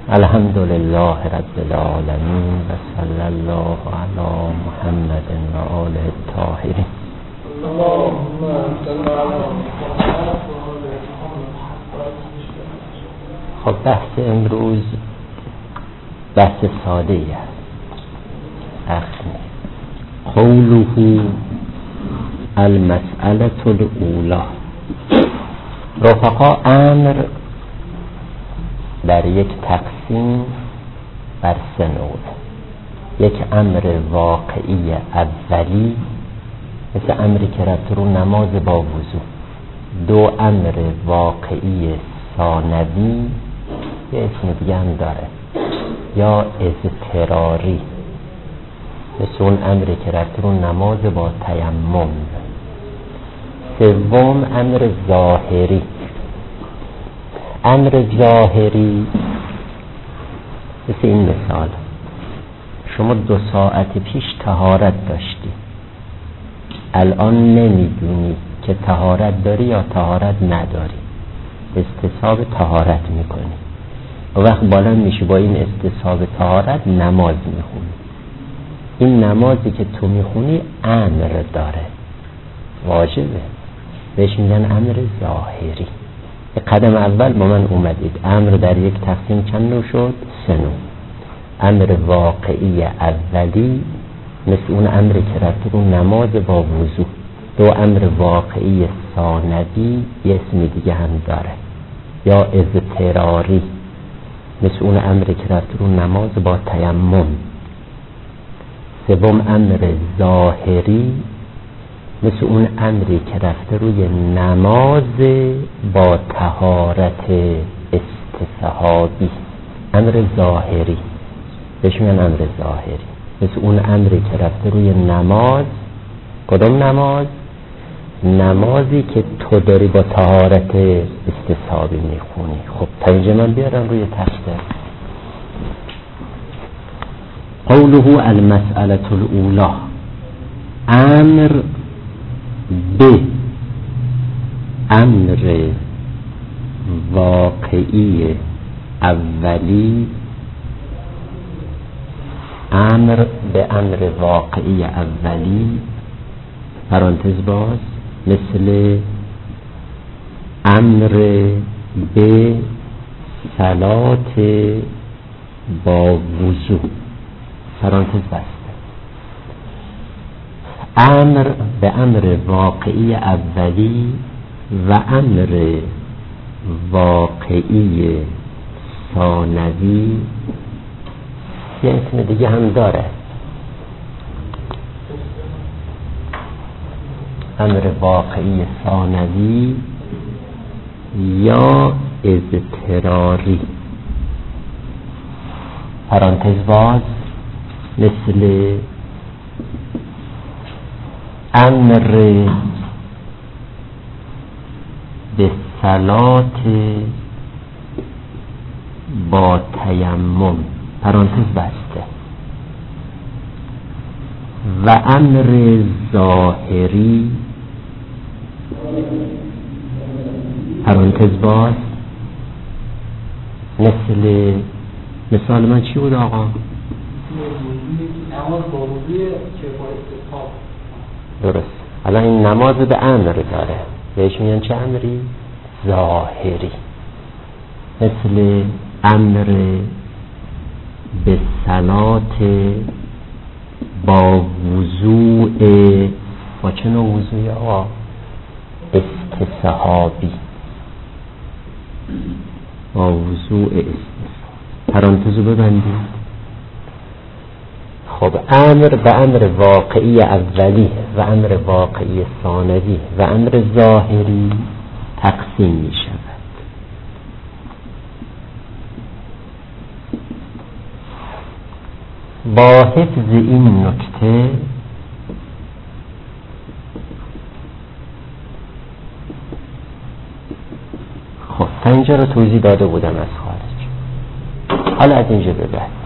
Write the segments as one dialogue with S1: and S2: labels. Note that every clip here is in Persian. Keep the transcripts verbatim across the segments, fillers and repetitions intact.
S1: الحمد لله رب العالمین و صلی الله علی محمد و آله الطاهرین.
S2: اللهم صل علی محمد و آل محمد.
S1: خب بحث امروز بحث ساده ای است. اخنی قوله المسئله الاولی. رفقا امر در یک تقسیم بر سه نوع. یک امر واقعی اولی مثل امری که رفت رو نماز با وضو. دو امر واقعی ثانوی یه اسم دیگه هم داره یا اضطراری مثل اون امری که رفت رو نماز با تیمم. سوم امر ظاهری. امر ظاهری مثل این مثال: شما دو ساعت پیش طهارت داشتی، الان نمیدونی که طهارت داری یا طهارت نداری، استصحاب طهارت میکنی. و وقت بالا میشه با این استصحاب طهارت نماز میخونی. این نمازی که تو میخونی امر داره، واجبه، بهش میگن امر ظاهری. قدم اول با من اومدید. امر در یک تقسیم چند نوع شد؟ سه نوع. امر واقعی اولی مثل اون امری که رفت رو نماز با وضو. دو امر واقعی ثانوی یه اسم دیگه هم داره یا اضطراری مثل اون امری که رفت رو نماز با تیمم. سوم امر ظاهری مثل اون امری که رفته روی نماز با طهارت استصحابی. امر ظاهری بهش میگن امر ظاهری مثل اون امری که رفته روی نماز. کدوم نماز؟ نمازی که تو داری با طهارت استصحابی میخونی. خب ترجمه من بیارم روی تخته. قوله المسئله الاولی. امر به امر واقعی اولی. امر به امر واقعی اولی پرانتز باز مثل امر به صلات با وضو پرانتز بسته. امر به امر واقعی اولی و امر واقعی ثانوی یه اسم دیگه هم داره، امر واقعی ثانوی یا اضطراری پرانتز باز مثل امر به صلات با تیمم پرانتز بسته و امر ظاهری پرانتز باز مثل مثال من چی بود آقا؟
S2: نماز با وضو که با استصحاب.
S1: درست. الان این نماز به امر داره، بهش میگن چه امری؟ ظاهری. مثل امر به صلات با وضوء. با چه نوع وضوعی آقا؟ استصحابی. با وضوء استصحابی پرانتزو ببندید. خب امر به امر واقعی اولی و امر واقعی ثانوی و امر ظاهری تقسیم می شود. با حفظ این نکته خب تا اینجا رو توضیح داده بودم از خارج. حالا از اینجا به بعد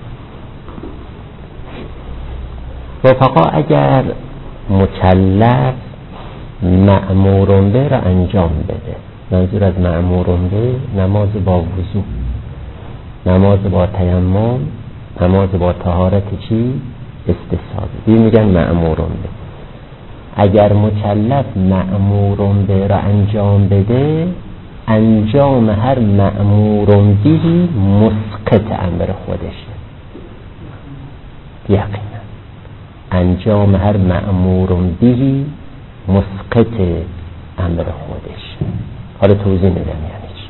S1: رفقا اگر مکلف مأمورون به را انجام بده، منظور از مأمورون به نماز با وضو، نماز با تیمم، نماز با طهارت چی؟ استصحابی. این میگن مأمورون به. اگر مکلف مأمورون به را انجام بده، انجام هر مأمورون بهی مسقط امر خودشه. یقینا انجام هر مأمورون بهی مسقط امر خودش. حالا توضیح میدم یعنی چی.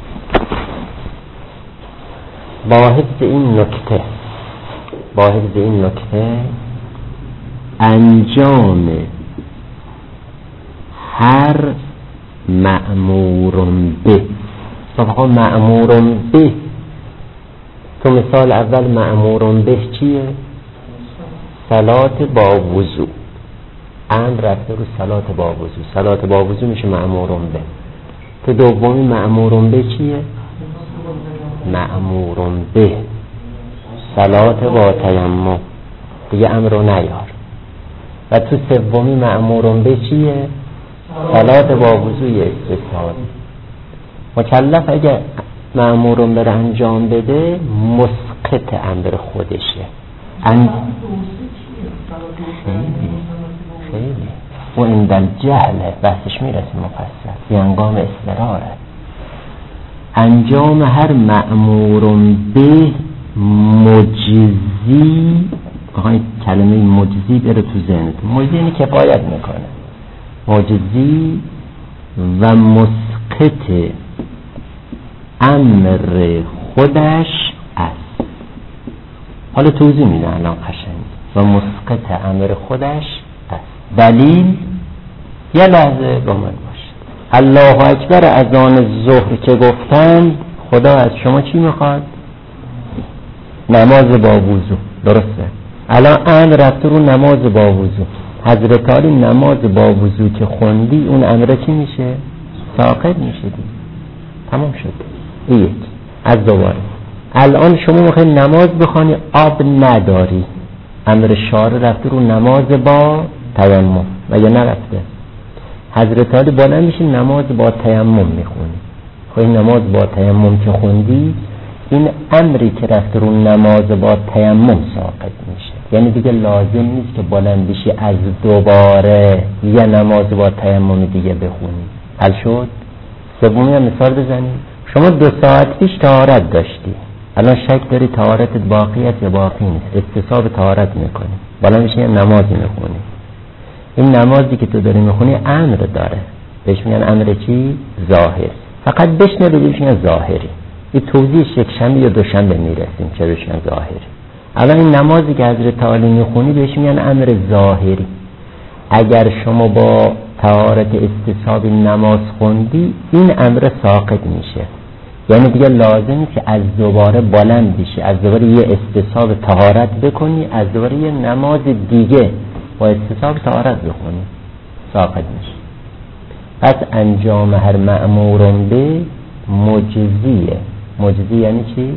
S1: با حفظ این نکته با حفظ این نکته انجام هر مأمورون به. طبعا مأمورون به تو مثال اول مأمورون به چیه؟ صلات با وضو. امر رفته رو صلات با وضو، صلات با وضو میشه مأمورون به. تو دومی مأمورون به چیه؟ مأمورون به صلات با تیمم، دیگه امر رو نیار. و تو سومی مأمورون به چیه؟ صلات با وضوی استصحابی. مکلف اگه مأمورون به انجام بده مسقط امر خودشه. ان خیلی خیلی و این در جهل بحثش میرسه مفصل یه انگام اصراره. انجام هر مأمورون به مجزی، بخواید کلمه مجزی بره تو ذهنتون. مجزی یعنی کفایت میکنه. مجزی و مسقط امر خودش است. حالا توضیح میدم الان قشنگ. و مسقط امر خودش است. دلیل یه لحظه با من باشه. الله اکبر اذان ظهر که گفتن خدا از شما چی میخواد؟ نماز با وضو. درسته؟ الان امر رفته رو نماز با وضو. حضرت علی نماز با وضو که خوندی اون امر چی میشه؟ ساقط میشه دیگه. تمام شد. این یک. از دوباره الان شما میخوای نماز بخوانی آب نداری، امر شارع رفته رو نماز با تیمم و یا نرفته. حضرت علی بالا میشه نماز با تیمم میخونی. خب این نماز با تیمم که خوندی این امری که رفته رو نماز با تیمم ساقط میشه. یعنی دیگه لازم نیست که بلند بشی از دوباره یه نماز با تیمم دیگه بخونی. حل شد؟ سومی هم مثال بزنیم. شما دو ساعت پیش طهارت داشتی، الان شک داری طهارتت باقیت یا باقی نیست، استصحاب طهارت میکنی، بلند میشی یه نمازی میخونی. این نمازی که تو داری میخونی امر داره، بهش میگن امر چی؟ ظاهر. فقط بشنه بهش میگن ظاهری. این توضیحش یک شنبه یا دوشنبه میرسیم چه بهش میگن ظاهری. الان این نمازی که حضرت علی میخونی بهش میگن امر ظاهری. اگر شما با طهارت استصحابی نماز خوندی این امر ساقط میشه. یعنی دیگه لازم نیست که از دوباره بلند بشی، از دوباره یه استصحاب طهارت بکنی، از دوباره یه نماز دیگه با استصحاب طهارت بخونی، ساقط میشه. پس انجام هر مأمورون به مجزیه. مجزی یعنی چی؟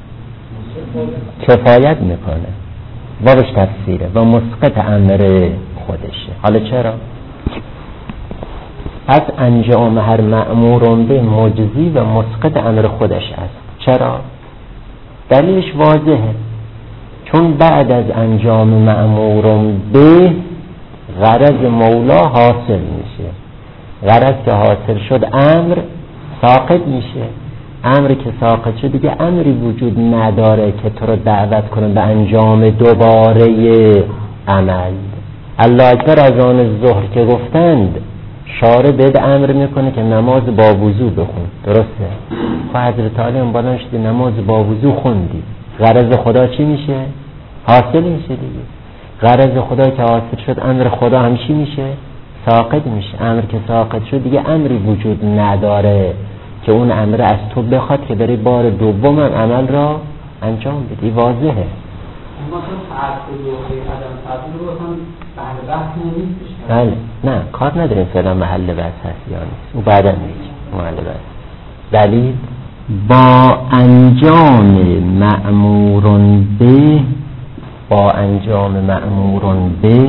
S1: کفایت میکنه. واقعش تفسیره و مسقط امر خودشه. حالا چرا؟ پس انجام هر مأمورون به مجزی و مسقط امر خودش است. چرا؟ دلیلش واضحه. چون بعد از انجام مأمورون به غرض مولا حاصل میشه. غرض که حاصل شد امر ساقط میشه. امر که ساقط شد دیگه امری وجود نداره که تو رو دعوت کنه به انجام دوباره عمل. الله اکبر از آن ظهر که گفتند شارع بهت امر میکنه که نماز با وضو بخون. درسته؟ خب حضرت علی هم بالا شدی نماز با وضو خوندی، غرض خدا چی میشه؟ حاصل میشه دیگه. غرض خدا که حاصل شد امر خدا هم چی میشه؟ ساقط میشه. امر که ساقط شد دیگه امری وجود نداره که اون امر از تو بخواد که بری بار دوم هم عمل را انجام بدی. واضحه.
S2: مثلا تعبد و عدم تعبد رو هم محل بحث نیست.
S1: بله نه کار نداریم فعلا محل بحث هست یا نیست، او بعدا میگه محل بحث. دلیل با انجام مأمورون به با انجام مأمورون به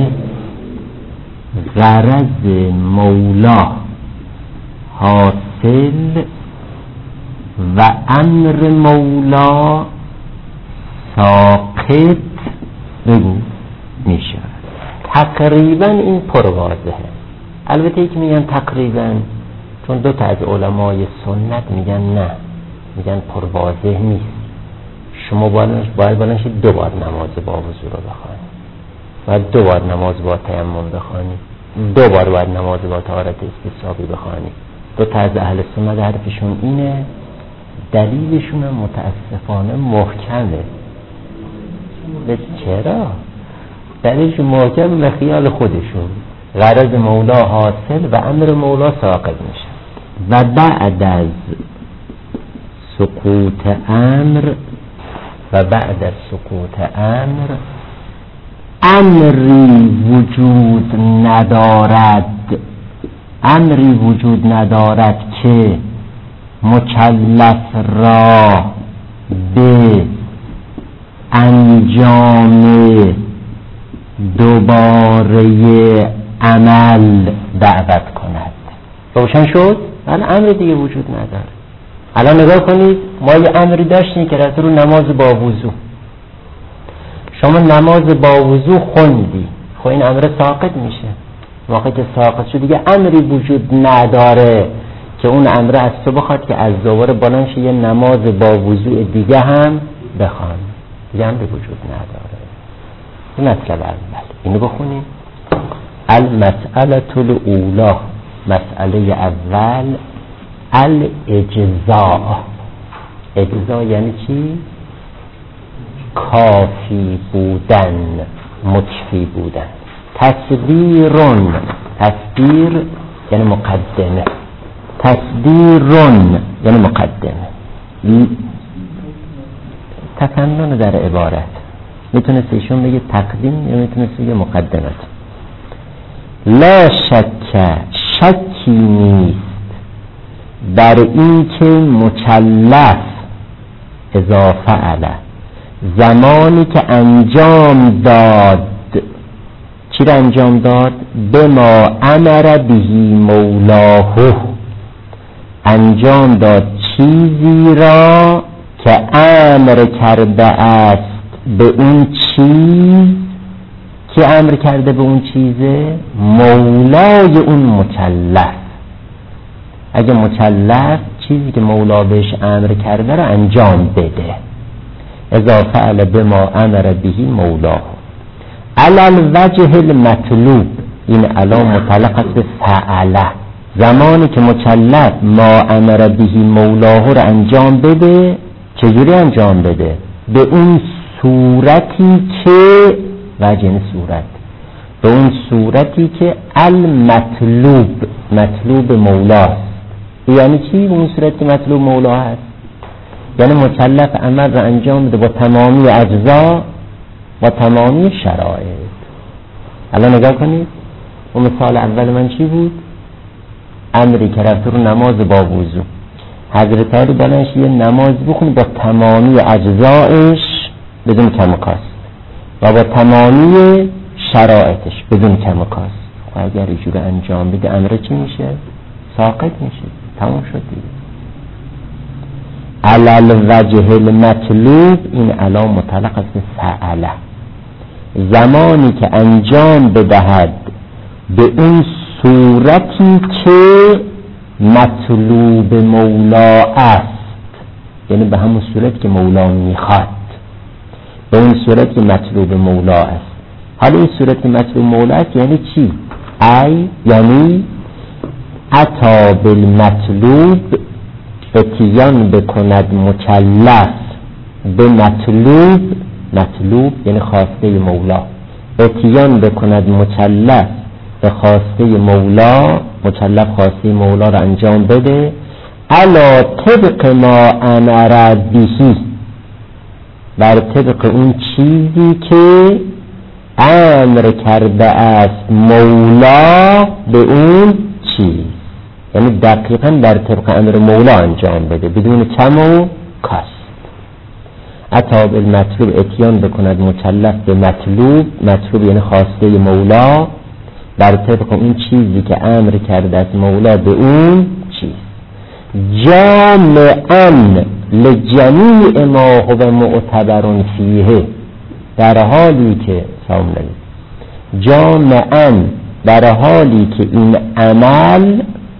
S1: غرض مولا حاصل و امر مولا ساقط بگو میشه. تقریبا این پروازهه. البته ای که میگن تقریبا چون دو تا از علمای سنت میگن نه، میگن پروازه نیست. شما باید باید بلنشید دو بار نماز با وضو رو بخوانید، باید دو بار نماز با تیمم بخوانید، دو بار باید نماز با طهارت استصحابی بخوانید. دو تا از اهل سنت حرفشون اینه، دلیلشون هم متاسفانه محکمه. به چرا؟ دلیلشون محکم به خیال خودشون، غرض مولا حاصل و امر مولا ساقط میشه. و بعد از سقوط امر و بعد از سقوط امر امری وجود ندارد، امری وجود ندارد که مکلف را به انجام دوباره عمل دعوت کند. روشن شد؟ الان امر دیگه وجود نداره. الان نگاه کنید، ما یه امری داشتیم که رفت رو نماز با وضو. شما نماز با وضو خوندی، خب این امر ساقط میشه. موقعی که ساقط شد دیگه امری وجود نداره که اون امر از تو بخواد که از دوباره بلند یه نماز با وضو دیگه هم بخوان. دیگه امری وجود نداره. این مطلب اول. اینو بخونیم. المسئله الاولی، مسئله اول، الاجزاء. اجزاء یعنی چی؟ کافی بودن، مکفی بودن. تصدیرون، تصدیر یعنی مقدمه، تصدیرون یعنی مقدمه. تفنن در عبارت میتونست ایشون بگه تقدیم یا میتونست بگه مقدمت. لا شک، شکی نیست در این که مکلف اذا فعل، زمانی که انجام داد، چی را انجام داد؟ بما امر بهی مولاه، انجام داد چیزی را که امر کرده است به اون چیز. که امر کرده به اون چیزه؟ مولای اون مکلف. اگه مکلف چیزی که مولا بهش امر کرده را انجام بده، اذا فعل بما امر بهی مولاه علی الوجه المطلوب، این علام متعلق به فعله. زمانی که مکلف ما امر بهی مولاه را انجام بده، چجوری انجام بده؟ به اون صورتی که، وجه صورت، به اون صورتی که المطلوب، مطلوب مولاست. یعنی چی؟ به اون صورتی مطلوب مولا هست، یعنی مکلف عمل را انجام بده با تمامی اجزا و تمامی شرایط. الان نگاه کنید، و مثال اول من چی بود؟ امری که رفت رو نماز با وضو. حضرت علی بلنش یه نماز بخون با تمامی اجزایش بدون کم و کاست و با تمامی شرایطش بدون کم و کاست. و اگر اینجور انجام بده امر چی میشه؟ ساقط میشه، تمام شد دیگه. علل وجه المطلوب، این علام متعلق است به فعله. زمانی که انجام بدهد به اون صورتی که مطلوب مولا است، یعنی به همون صورت که مولا میخواد، به اون صورت که مطلوب مولا است. حالا این صورت که مطلوب مولا است یعنی چی؟ ای یعنی اتا بالمطلوب، اتیان بکند مکلف به مطلوب، مطلوب یعنی خواسته مولا، اتیان بکند مکلف به خواسته مولا، مکلف خواسته مولا را انجام بده، علا طبق ما امر بهی، بر طبق اون چیزی که امر کرده است مولا به اون چیز، یعنی دقیقاً در طبق امر مولا انجام بده بدون کم و کاست. اتا بالمطلوب، اتیان بکند مکلف به مطلوب، مطلوب یعنی خواسته مولا، بر طبق اون چیزی که امر کرده است مولا به اون چیز. جامعا لجمیع ما هو معتبر فیه، در حالی که سامنه جامعا در حالی که این عمل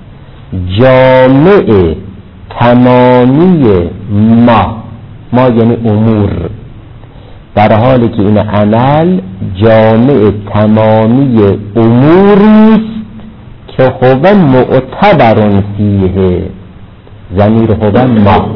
S1: جامع تمامی ما ما یعنی امور، در حالی که این عمل جامع تمامی اموریست که هو معتبر فیه، ضمیر هو ما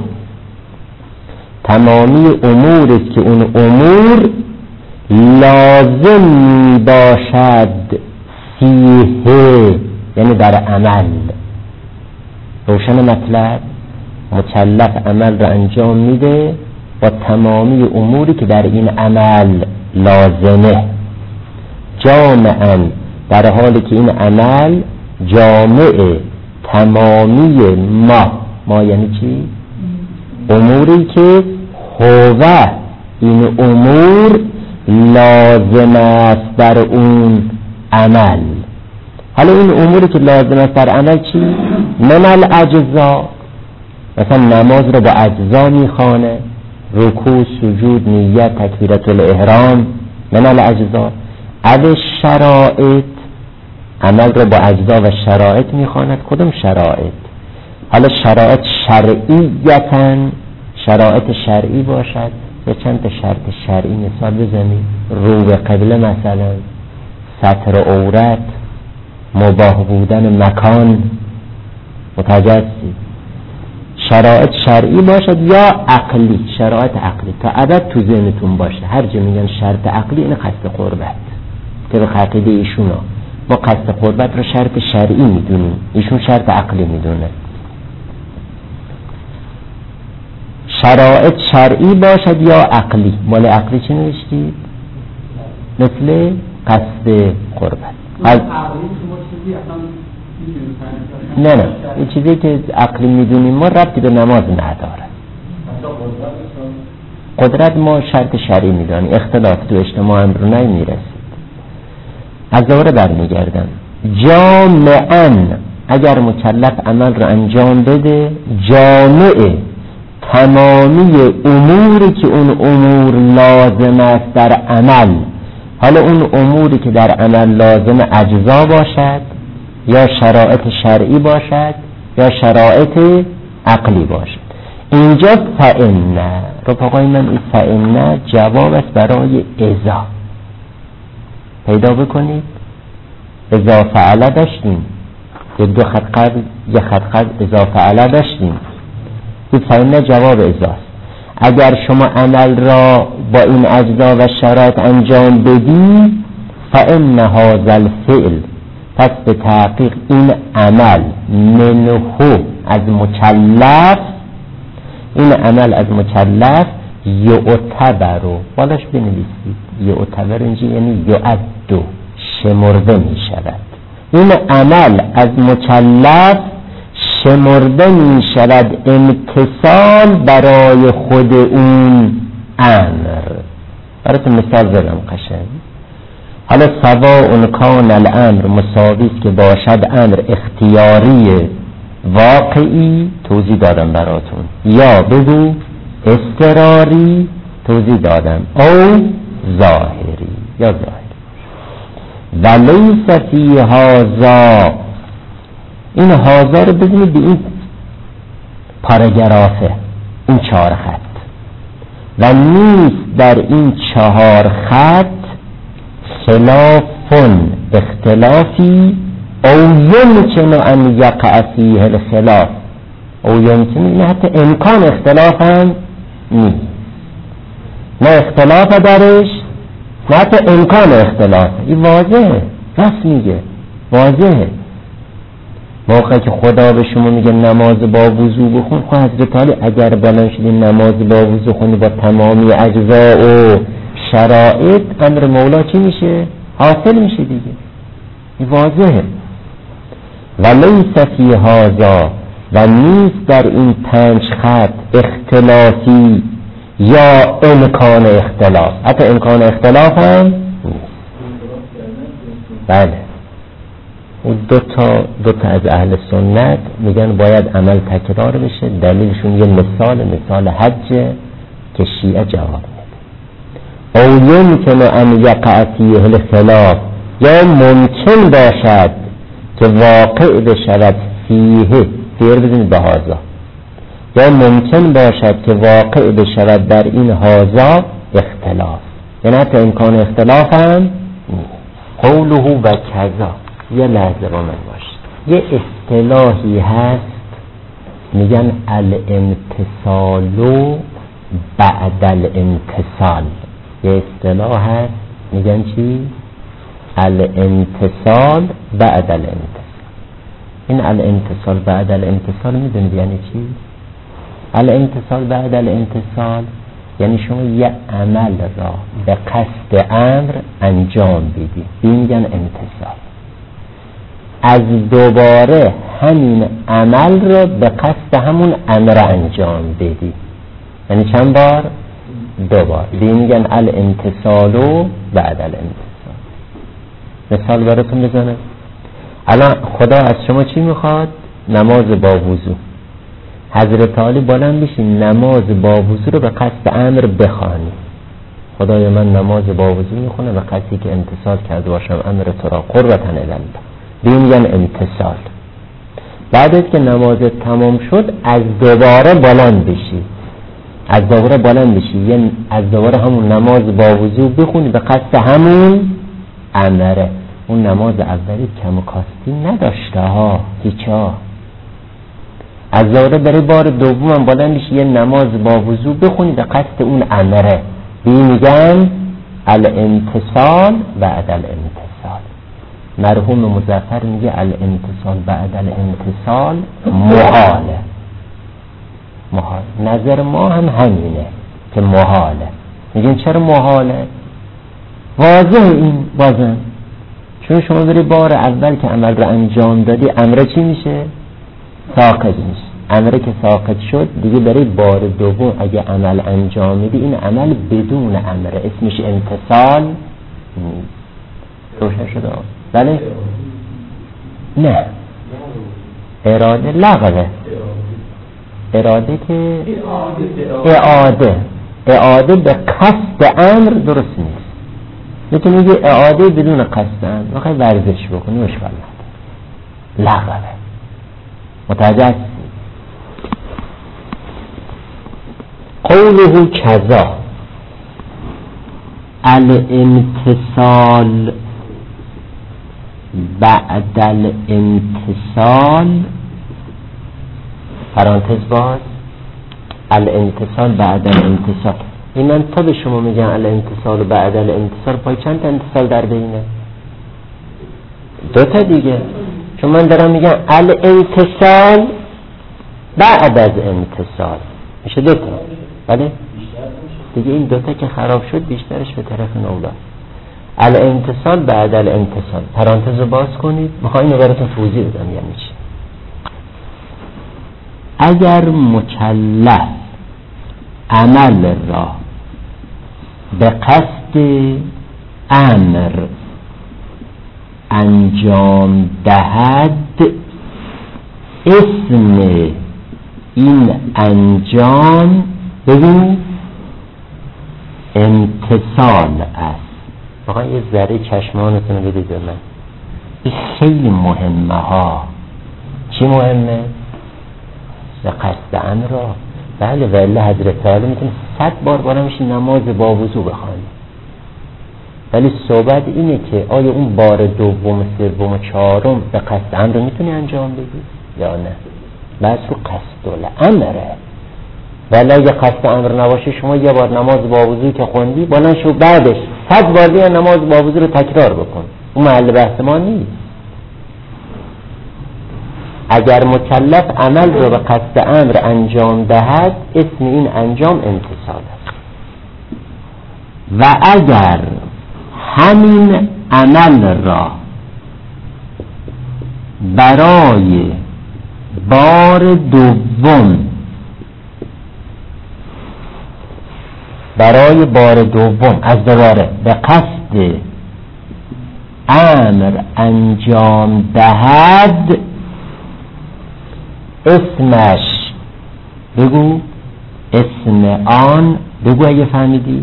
S1: تمامی اموریست که اون امور لازم می باشد فیه، یعنی در عمل. روشن مطلب؟ مکلف عمل را انجام میده با تمامی اموری که در این عمل لازمه، جامعاً در حالی که این عمل جامع تمامی ما ما یعنی چی؟ اموری که هو این امور لازم است در اون عمل. حالا این اموری که لازم است در عمل چی؟ من الاجزا، مثلا نماز رو با اجزا میخوانه، رکوع، سجود، نیت، تکبیرت الاحرام، من الاجزا. او شرائط، عمل رو با اجزا و شرائط میخواند. کدوم شرائط؟ حالا شرائط شرعیتن، شرائط شرعی باشد یا چند تا شرط شرعی مثال بزنید، رو به قبله مثلا، ستر عورت، مباح بودن مکان، متجسد. شرائط شرعی باشد یا عقلی، شرائط عقلی تا ابد تو ذهنتون باشه. هر جا میگن شرط عقلی این قصد قربت، که به عقیده ایشونا ما قصد قربت رو شرط شرعی میدونیم، ایشون شرط عقلی میدونه. شرائط شرعی باشد یا عقلی. مال عقلی چی نوشتید؟ مثل قصد قربت. از نه نه این چیزی که عقلی میدونیم ما ربطی به نماز نداره. قدرت ما شرط شرعی میدونیم، اختلاف تو اجتماع امر نمیرسید. از دوره برمیگردم. جامعاً اگر مکلف عمل رو انجام بده، جامع تمامی اموری که اون امور لازم است در عمل، حالا اون اموری که در عمل لازم اجزا باشد یا شرائط شرعی باشد یا شرائط عقلی باشد. اینجا فإن، رفقای من، این فإن جواب است برای اذا. پیدا بکنید اذا فعل داشتیم، یه دو خط قبل یه خط قبل اذا فعل داشتیم. این فإن جواب اذاست. اگر شما عمل را با این اجزا و شرایط انجام بدی، فإن هذا الفعل، پس به تحقیق این عمل، منه از مکلف، این عمل از مکلف، یعتبر، بالاش بنویسید یعتبر، اینجا یعنی یعد، شمرده می شود. این عمل از مکلف شمرده می شود امتصال برای خود اون امر. براتون مثال زدم قشنگ. حالا سواء کان الامر، مساوی است که باشد امر اختیاری واقعی، توضیح دادم براتون، یا بگو اضطراری، توضیح دادم، او ظاهری یا ظاهری. ولیس فی هذا، این هذا رو ببینید به این پاراگرافه، این چهار خط، و نیست در این چهار خط خلافون، اختلافی، او یمکن ان یقع فیه الخلاف، او یمکن، نه حتی امکان اختلاف هم نیست، نه اختلاف درش، نه حتی امکان اختلاف. این واضحه، راست میگه، واضحه. موقعی که خدا به شما میگه نماز با وضو بخون، خب حضرت علی اگر بلند شدی نماز با وضو خونی با تمامی اجزا و شرائط، امر مولا چی میشه؟ حاصل میشه دیگه. این واضحه. ولیس فی هذا، و نیست در این پنج خط اختلافی یا امکان اختلاف، حتی امکان اختلاف هم نیست. بله و دو تا دو تا از اهل سنت میگن باید عمل تکرار بشه. دلیلشون یه مثال مثال حج که شیعه جواب میده. او یمکن ان یقع فیه الخلاف، یا ممکن باشد که واقع بشود فیه، فیر بزنید به هازا، یا ممکن باشد که واقع بشود در این هازا اختلاف، یعنی حتی امکان اختلاف هم قوله و کذا. یه لحظه با من باش. یه اصطلاحی هست میگن الامتصال بعد الامتصال. یه اصطلاح هست میگن چی؟ الامتصال بعد الامتصال. این الامتصال بعد الامتصال میدونید یعنی چی؟ الامتصال بعد الامتصال یعنی شما یه عمل را به قصد امر انجام بدی، این میگن امتصال. از دوباره همین عمل را به قصد همون امر انجام بدی، یعنی چند بار؟ دو بار. این میگن الامتصال بعد الامتصال. مثال براتون بزنم. الان خدا از شما چی میخواد؟ نماز با وضو. حضرت علی بلند بشی نماز با وضو رو به قصد امر بخوانی. خدای من نماز با وضو میخونه به قصدی که امتصال کرده باشم امر تو را قربتن الله. بیم میگن امتصال. بعد از که نماز تمام شد از دوباره بلند بشی، از دوباره بلند بشی یعنی از دوباره همون نماز با وضو بخونی به قصد همون امره. اون نماز اولی کم و کاستی نداشته ها، هیچ ها. از دوباره برای بار دوم هم بلند بشی یه نماز با وضو بخونی به قصد اون امره. بیم میگن الامتصال بعد الامتصال. مرحوم مظفر میگه الامتصال بعد الامتصال محاله. محال. نظر ما هم همینه که محاله. میگن چرا محاله؟ واضح این بازم، چون شما بری بار اول که عمل رو انجام دادی امره چی میشه؟ ساقط میشه. امره که ساقط شد دیگه برای بار دوم اگه عمل انجام میدی این عمل بدون امره اسمش امتصال نیست. روشن شده؟ بله؟ نه، اراده لغوه. اراده که اعاده اعاده به قصد امر درست نیست. میتونی میگه اعاده بدون قصد امر بخوای ورزش بکنی مشکل نداره، لغوه. متوجه هستی؟ قوله کذا الامتصال بعد الامتصال پرانتز باز الامتصال بعد الامتصال. این من تا به شما میگم الامتصال بعد الامتصال پای چند تا امتصال در بینه؟ دو تا دیگه. چون من دارم میگم الامتصال بعد از امتصال میشه دو تا. بله؟ دیگه این دوتا که خراب شد بیشترش به طرف نولا. الامتصال بعد الامتصال پرانتز رو باز کنید. میخوام اینو براتون توضیح بدم یعنی چی. اگر مکلف عمل را به قصد امر انجام دهد اسم این انجام ببین امتصال است. واقعا یه ذره چشمانتون رو بدید به من. این خیلی مهمه ها. چی مهمه؟ به قصد امر را. بله ولی حضرت علی میتونه صد بار بارا میشه نماز با وضو بخوانی، ولی صحبت اینه که آیا اون بار دوم سوم چهارم به قصد امر رو میتونی انجام بدی یا نه؟ بس رو قصد الامره. ولی اگه قصد امر نباشه شما یه بار نماز با وضو که خوندی بلند شو بعدش صد بار دیگه نماز با وضو رو تکرار بکن، اون محل بحث ما نیست. اگر مکلف عمل رو به قصد امر انجام دهد اسم این انجام امتصال است. و اگر همین عمل را برای بار دوم برای بار دوم از دوباره به قصد امر انجام دهد اسمش، بگو اسم آن، بگو اگه فهمیدی،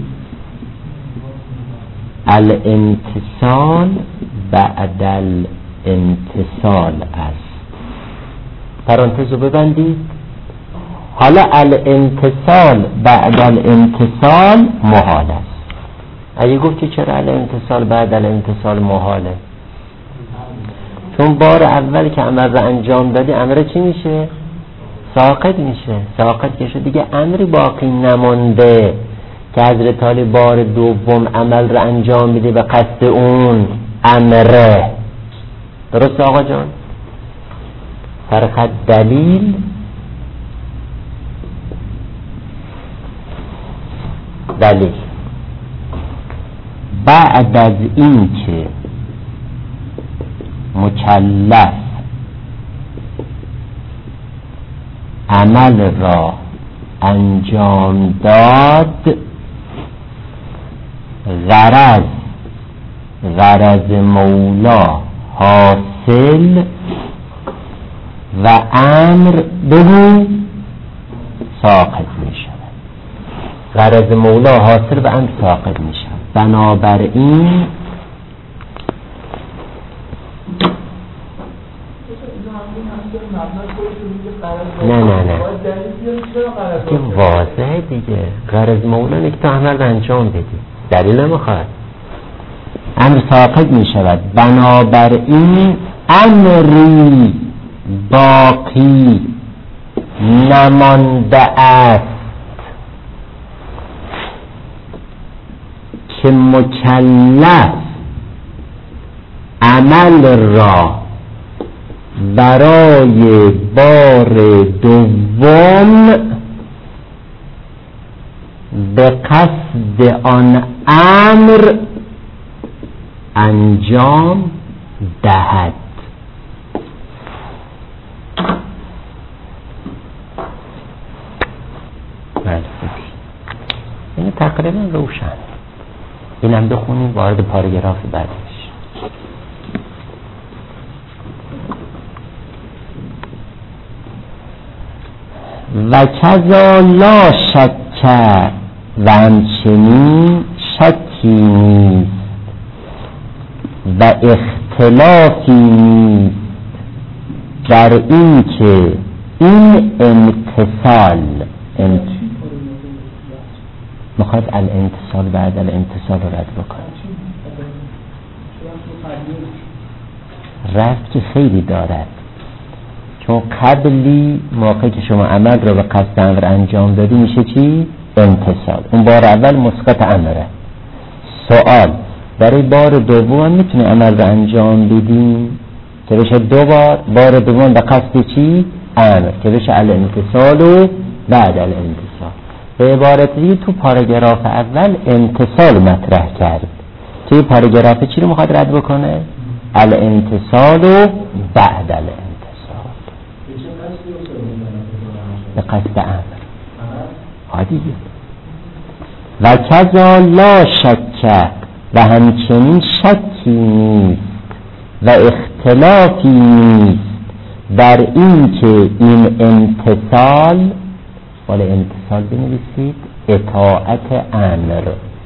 S1: الانتصال بعد الانتصال است. پرانتزو ببندید. حالا الانتصال بعد الانتصال محال است. اگه گفتی چرا الانتصال بعد الانتصال محاله؟ چون بار اول که امر رو انجام دادی امر چی میشه؟ ساقط میشه. ساقط که شد دیگه امری باقی نمونده که حضرت علی بار دوم عمل رو انجام بده به قصد اون امره. درست آقا جان؟ فرق دلیل دلیل بعد از این که مکلف عمل را انجام داد، غرض غرض مولا حاصل و امر بگو ساقط می شود. غرض مولا حاصل و امر ساقط می شود. بنابراین نه نه نه که واضحه دیگه. غرض مولا اینه که تو عمل انجام بدی، دلیل نمیخواد، امر ساقط می شود. بنابراین امری باقی نمانده است که مکلف عمل را برای بار دوم به قصد آن امر انجام دهد. این تقریبا روشن. اینم بخونیم وارد پاراگراف بعدش. و کذا لا شک و همچنین شکی نیست و اختلافی نیست در این که این امتصال امت... مخواد الانتصال بعد الانتصال رو رد بکنه. رفت که خیلی دارد، چون قبلی موقعی که شما عمل رو به قصد امر انجام دادی میشه چی؟ انتصال. اون بار اول مسقط امره. سوال برای بار دوم میتونی عمل رو انجام بدیم که بشه دو بار، بار دوم به قصد چی؟ امر که بشه الانتصال و بعد الانتصال. به عبارت دیگه تو پاراگراف اول انتصال مطرح کرد، توی پاراگراف چی رو میخواد رد بکنه؟ الانتصال و بعد الانتصال به قصد امر. عادیه. و کذا لا شک و همچنین شکی نیست و اختلافی نیست در این که این امتصال، ولی امتصال بنویسید اطاعت امر،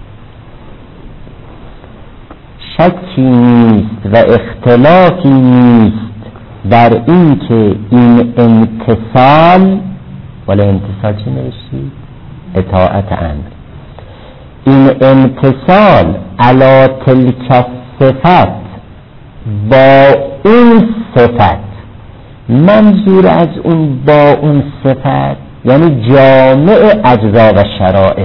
S1: شکی نیست و اختلافی نیست در این که این امتصال، ولی امتصال چی نوشید؟ اطاعت امر. این امتصال علی تلک صفت، با اون صفت، منظور از اون با اون صفت یعنی جامع اجزا و شرائط.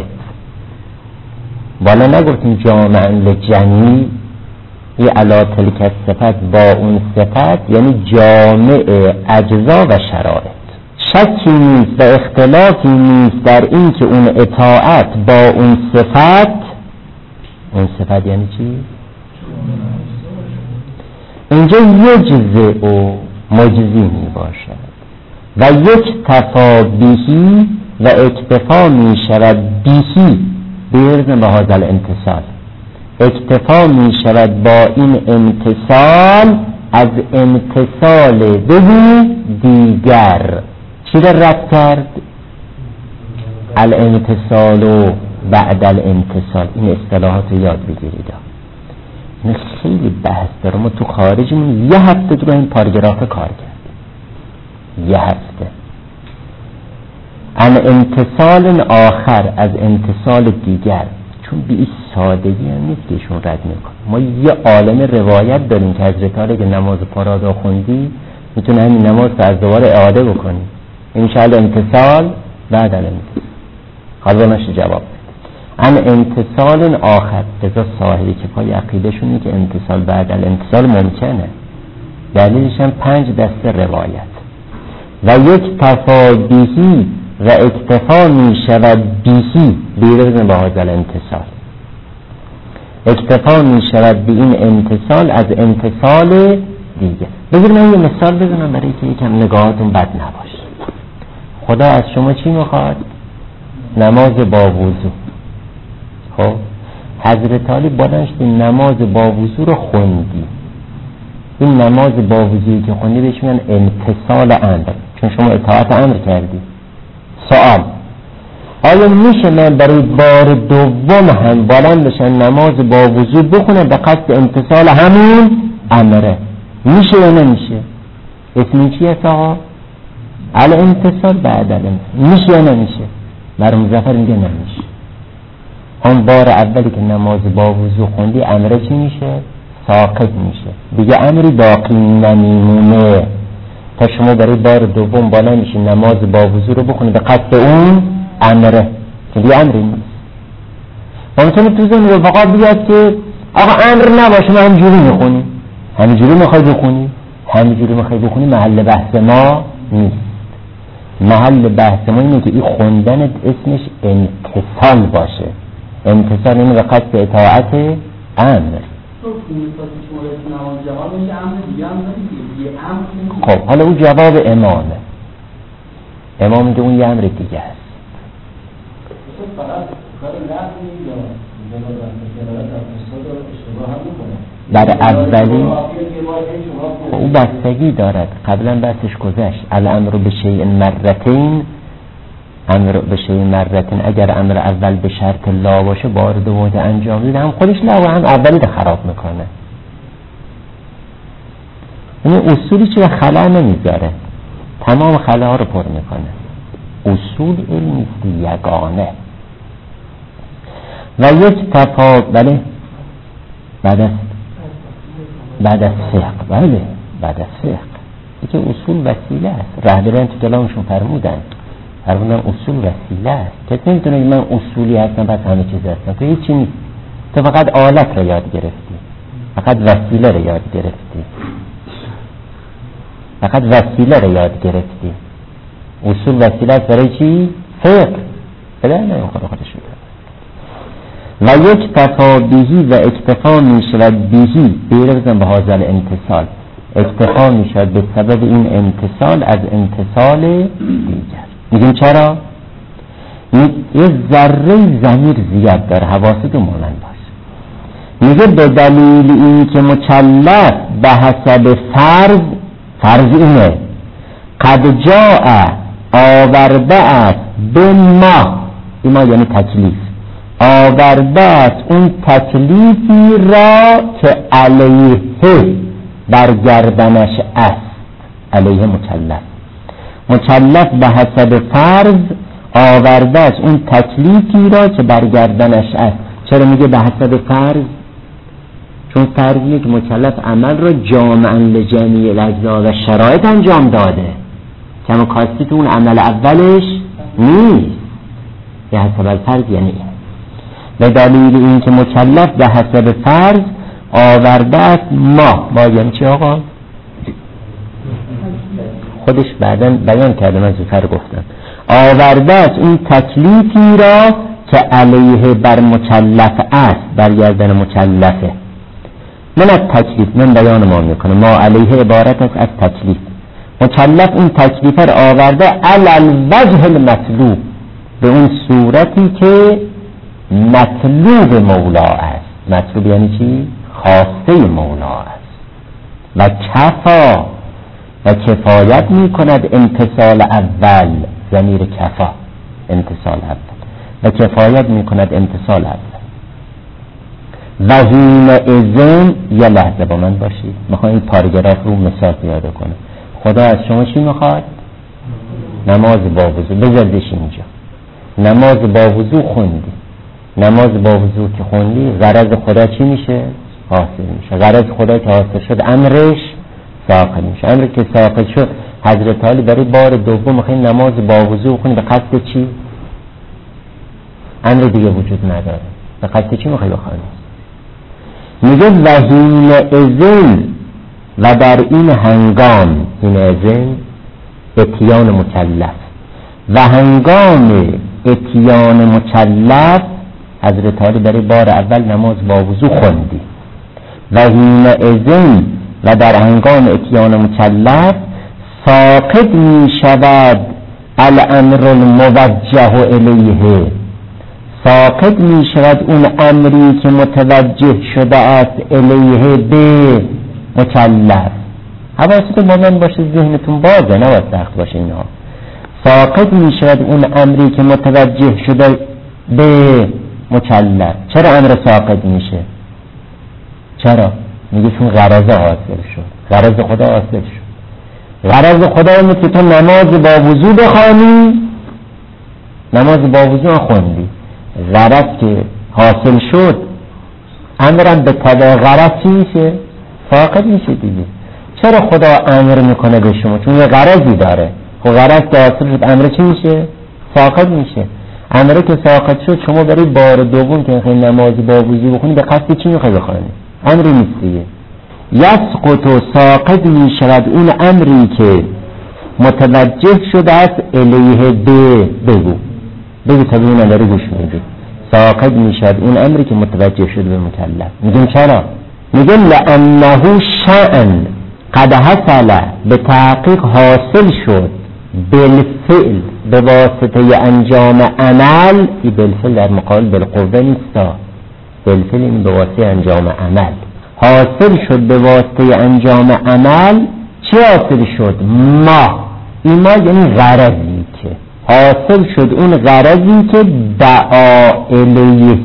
S1: بالا نگفتیم جامع لجمی، یه علی تلک صفت با اون صفت یعنی جامع اجزا و شرائط. شکی نیست و اختلافی نیست در این که اون اطاعت با اون صفت، اون صفت یعنی چی؟ اینجا یجزه و مجزی می باشد و یک تفا بهی و اکتفا می شود بهی بیرزن به هذا الانتصال. اکتفا می شود با این امتصال از امتصال بگو دیگر. چی را رد کرد؟ الامتصال و بعد الامتصال. این اصطلاحات رو یاد بگیرید. این خیلی بحث داره. ما تو خارجمون یه هفته رو این پاراگراف کار کرد، یه هفته. ان امتصال آخر از امتصال دیگر، چون به این سادگی هم نیست که ایشون رد میکنه. ما یه عالم روایت داریم که حضرت علی که نماز پارادا خوندی میتونه همین نماز رو از دوباره اعاده بکنی. این شاید امتصال بعد الامتصال. حالا نشه جواب. ان امتصال آخر، ازا صاحبی که پای عقیدشون اینه که امتصال بعد الامتصال ممکنه. دلیلش هم پنج دسته روایت. و یک تفادیهی و اکتفا می شود بیهی بیرون با هذا الامتصال. اکتفا می شود به این امتصال از امتصال دیگه. بگیر من یه مثال بزنم برای که یکم نگاهاتون بد نباشه. خدا از شما چی میخواد؟ نماز با وضو. خب حضرت علی بلند شدی نماز با وضو رو خوندی. این نماز با وضویی که خوندی بهش میگن امتصال امر، چون شما اطاعت امر کردی. سوال: آیا میشه من برای بار دوم هم بلند بشن نماز با وضو بخونم به قصد امتصال همون امره؟ میشه یا نمیشه؟ اسمی چی هست آقا؟ الامتصال بعد الامتصال. میشه یا نمیشه؟ برای مظفر میگه نمیشه. اون بار اولی که نماز با وضو خوندی امره چی میشه؟ ساقط میشه، دیگه امری باقی نمیمونه تا شما برای بار دوم بالا میشین نماز با وضو رو بخونی به قصد اون امره که دیگه امری نیست. ممکنه تو ذهن رفقا بیاد که آقا امر نباشه ما همینجوری میخونیم. همینجوری میخوای بخونی؟ همینجوری میخوای بخونی محل بحث ما نیست. محل بحث ما اینه که این خوندن اسمش امتصال باشه. امتصال اینه به قصد اطاعت امر. خب حالا اون جواب امامه. امام میگه اون یه امر دیگه است. در اولی او بستگی دارد، قبلا بحثش گذشت. الامر به شیء مرتين، امر به شیء مرتين، اگر امر اول به شرط لا باشه بار دوم انجام میده هم خودش لا و هم اولی رو خراب میکنه. این اصولی چیه خلا نمیذاره، تمام خلاها رو پر میکنه. اصول علمی یگانه و یک تفاوت. بله بعد از بعد از فقه، بله بعد از فقه یکی اصول وسیله است. رهبران تو کلامشون فرمودن فرمودن اصول وسیله است. کسی نمیتونه من اصولی هستم پس همه چیز هستم، تو هیچی نیست. تو فقط آلت رو یاد گرفتی، فقط وسیله رو یاد گرفتی، فقط وسیله رو یاد گرفتی. اصول وسیله است برای چی؟ فقه. بله نه خود خودش میگه. و یک تفا بیهی و اکتفا می شود بیهی بیره بزن به حاضر امتصال. اکتفا می شود به سبب این امتصال از امتصال دیگر. میگیم چرا؟ یه ذره ضمیر زیاد داره، حواستون مانند باشه. میگه به دلیل این که مکلف به حسب فرض، فرض اینه قد جاء آورده است به ما، این ما یعنی تکلیف، آورده است اون تکلیفی را که علیه برگردنش است. علیه مکلف، مکلف به حسب فرض آورده است اون تکلیفی را که برگردنش است. چرا میگه به حسب فرض؟ چون فرضیه که مکلف عمل را جامعاً لجمیع الاجزاء و شرایط انجام داده، کما کاستی تو اون عمل اولش نیست. به حسب الفرض یعنی این. به دلیل این که مکلف به حسب فرض آورده است ما، ما یعنی چی آقا؟ خودش بعداً بیان کرده، من زودتر گفتم. آورده است اون تکلیفی را که علیه بر مکلف است، برگردن مکلفه. من از تکلیف، من بیان ما میکنم، ما علیه عبارت است از تکلیف. مکلف اون تکلیف را آورده علی الوجه المطلوب، به اون صورتی که مطلوب مولا است. مطلوب یعنی چی؟ خواسته مولا است. و کفا و کفایت می کند امتصال اول، ضمیر کفا امتصال اول، و کفایت می کند امتصال اول. و حین اذن، یه لحظه با من باشید، میخوام این پاراگراف رو مثال پیاده کنم. خدا از شما چی میخواد؟ نماز با وضو. بذاردش اینجا. نماز با وضو خوندی، نماز با وضو که خوندی، غرض خدا چی میشه؟ حاصل میشه. غرض خدا که حاصل شد، امرش ساقط میشه. امر که ساقط شد، حضرت علی برای بار دوم میخوای نماز با وضو خونی، به قصد چی؟ امر دیگه وجود نداره. به قصد چی میخوای بخونی؟ میگه و حین اذن، و در این هنگام، این اذن اتیان مکلف، و هنگام اتیان مکلف، حضرت علی برای بار اول نماز با وضو خوندی. و حین اذن، و در هنگام اتیان مکلف، ساقط می شود الامر الموجه الیه، ساقط می شود اون امری که متوجه شده است الیه به مکلف. حواستون با من باشه، ذهنتون بازه، نباید سخت باشه اینا. ساقط می شود اون امری که متوجه شده به مکلف. چرا امر ساقط میشه؟ چرا؟ میگه چون غرض حاصل شد. غرض خدا حاصل شد. غرض خدا اینه که تو نماز با وضو بخوانی، نماز با وضو خوندی، غرض که حاصل شد، امرم به تبع غرض چی میشه؟ ساقط میشه دیگه. چرا خدا امر میکنه به شما؟ چون یه غرضی داره. خب غرض که حاصل شد، امر چی میشه؟ ساقط میشه. امره که ساقط شد، شما برای بار دوم که میخوای نماز با وضو بخونی، به قصد چی میخوای بخونی؟ امری نیست دیگه. یسقط و ساقط میشود اون امری که متوجه شده است الیه به. بگو بگو تا ببینم داره گوش میدی. ساقط میشود اون امری که متوجه شده به مکلف. میگم چرا؟ میگم لانه شأن قد حصل، به تحقیق حاصل شد، بالفعل، به واسطه انجام عمل. این بالفعل در مقابل بالقوه نیستا، بالفعل این به واسطه انجام عمل حاصل شد. به واسطه انجام عمل چه حاصل شد؟ ما این ما یعنی غرضی که حاصل شد، اون غرضی که دعا الیه،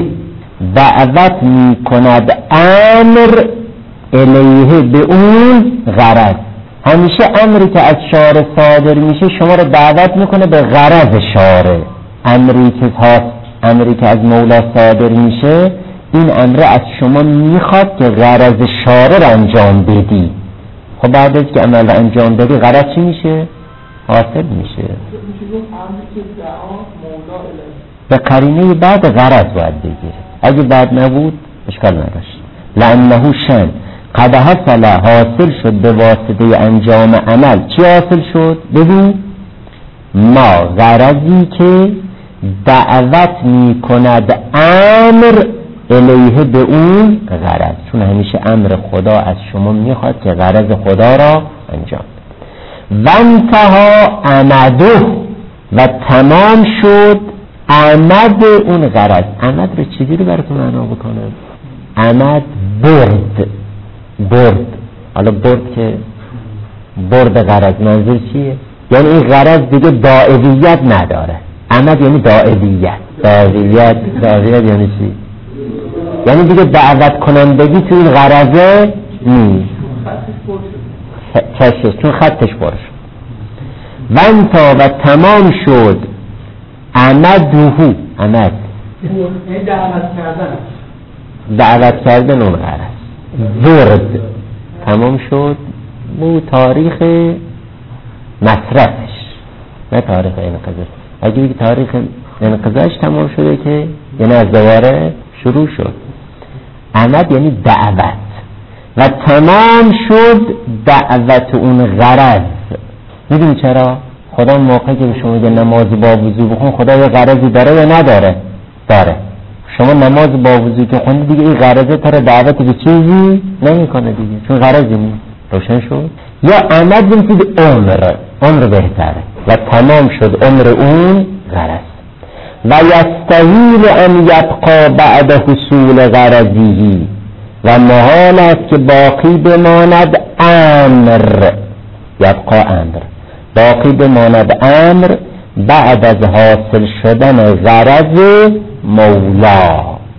S1: دعوت می کند امر الیه، به اون غرض. همیشه امری که از شارع صادر میشه شما رو دعوت میکنه به غرض شارع. امری که هست، امری که از مولا صادر میشه، این امر از شما میخواد که غرض شارع رو انجام بدی. خب بعد از که عمل رو انجام بدی، غرض چی میشه؟ حاصل میشه. به قرینه بعد غرض باید بگیره. اگه بعد نبود اشکال نداشت. لانه شن قد حصل، حاصل شد به واسطه انجام عمل. چی حاصل شد؟ ببین، ما غرضی که دعوت می کند امر الیه، به اون غرض. چون همیشه امر خدا از شما میخواد که غرض خدا را انجام. و انتها عمده، و تمام شد عمد اون غرض. عمد رو چیزی رو براتون معنا بکنم. عمد برد، برد. حالا برد که برد غرض منظور چیه؟ یعنی این غرض دیگه دائویت نداره. عمد یعنی دائویت. دائویت دائویت یعنی چی؟ یعنی دیگه دعوت کنندگی تو این غرضه نیست. چشش چون خطش برش. و انتا و تمام شد عمدهو، عمد
S2: دعوت کردن،
S1: دعوت کردن اون غرض. ورد تمام شد بو تاریخ مصرفش، نه تاریخ انقضاش. اگه بگی تاریخ انقضاش تمام شده که یعنی از دوباره شروع شد. عمد یعنی دعوت. و تمام شد دعوت اون غرض. میدونی چرا؟ خدا موقعی که شما میگه نماز با وضو بخون، خدا یه غرضی داره یا نداره؟ داره. شما نماز با وضو که خوندی دیگه این غرضه تا دعوت به چیزی نمیکنه دیگه، چون غرضی نیست. روشن شد؟ یا عمد بنتید عمر، عمر بهتره. و تمام شد عمر اون غرض. و یستحیل ان یبقى بعد حصول غرضه و محال است که باقی بماند امر، یبقى امر، باقی بماند امر بعد از حاصل شدن غرض مولا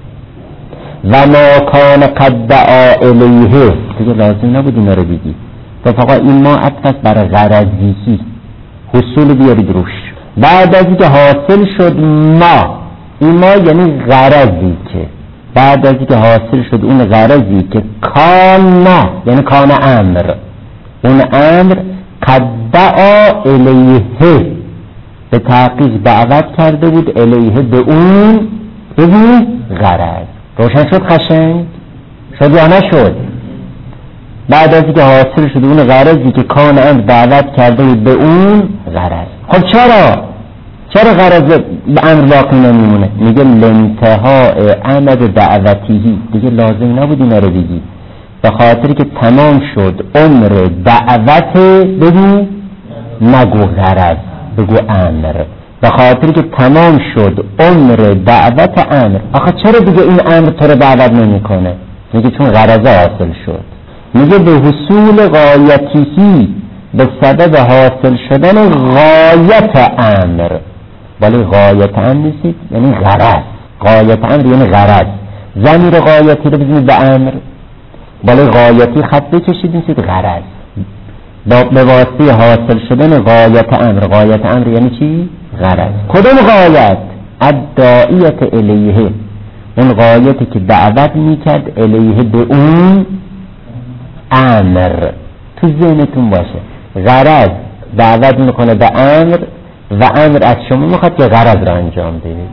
S1: و ما کان قد دعا الیه. دیگه لازم نبود اینا رو بگی، فقط این ما عطف بر غرضیهی، حصول بیارید روش. بعد از اینکه حاصل شد ما، این ما یعنی غرضی که بعد از اینکه حاصل شد اون غرضی که کان، یعنی کان امر، اون امر قد دعا الیه، به تحقیق دعوت کرده بود الیه، به اون، بگو غرض. روشن شد؟ خشنگ شد یا نشد؟ بعد از اینکه حاصل شد اون غرضی که کان امر دعوت کرده بود به اون غرض. خب چرا؟ چرا غرض به امر باقی نمیمونه؟ میگه لانتهاء عمد دعوتیهی. دیگه لازم نبود اینا رو بگی، به خاطری که تمام شد عمر دعوت، بگو نگو غرض، بگو امر، به خاطری که تمام شد عمر دعوت امر. آخه چرا دیگه این امر تو رو دعوت نمی کنه؟ میگه چون غرض حاصل شد. میگه به حصول غایتیهی، به سبب حاصل شدن غایت امر. ولی غایت امر نیستید، یعنی غرض. غایت امر یعنی غرض. ضمیر غایتی رو بزنید به امر، ولی غایتی خط بکشید نیستید، غرض. با به واسطه حاصل شدن غایت امر. غایت امر یعنی چی؟ غرض. کدوم غایت؟ الداعیت الیه، اون غایتی که دعوت میکرد الیه، به اون امر. تو ذهنتون باشه غرض دعوت میکنه به امر و امر از شما میخواد که غرض را انجام بدید.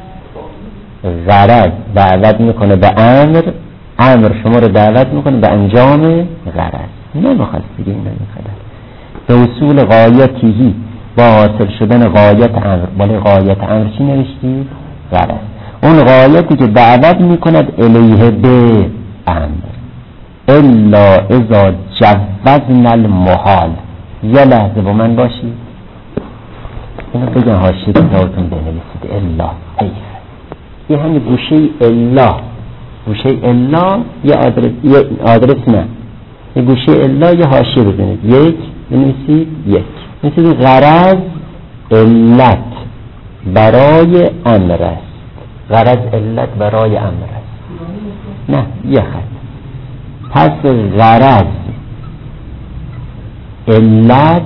S1: غرض دعوت میکنه به امر، امر شما رو دعوت میکنه به انجام غرض. نمیخواد دیگه این نمیخواد. به اصول غایتیهی، با حاصل شدن غایت امر. ولی غایت امر چی نوشتید؟ غرض. اون غایتی که دعوت میکند الیه به امر. الا اذا جوزنا المحال. یه لحظه با من باشید، اینو بگن حاشیه کتابتون بنویسید. الا ایف، یه همین گوشه الا، گوشه الا یه آدرس، یه آدرس نه، یه گوشه الا یه حاشیه بزنید، یک بنویسید، یک مثل غرض علت برای امر است. غرض علت برای امر است. نه یه خط. پس غرض علت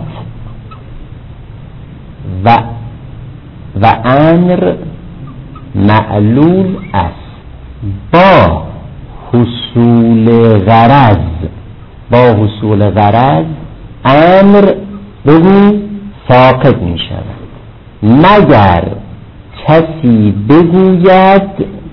S1: و و امر معلول است. با حصول غرض، با حصول غرض امر بگو ساقط می شود، مگر کسی بگوید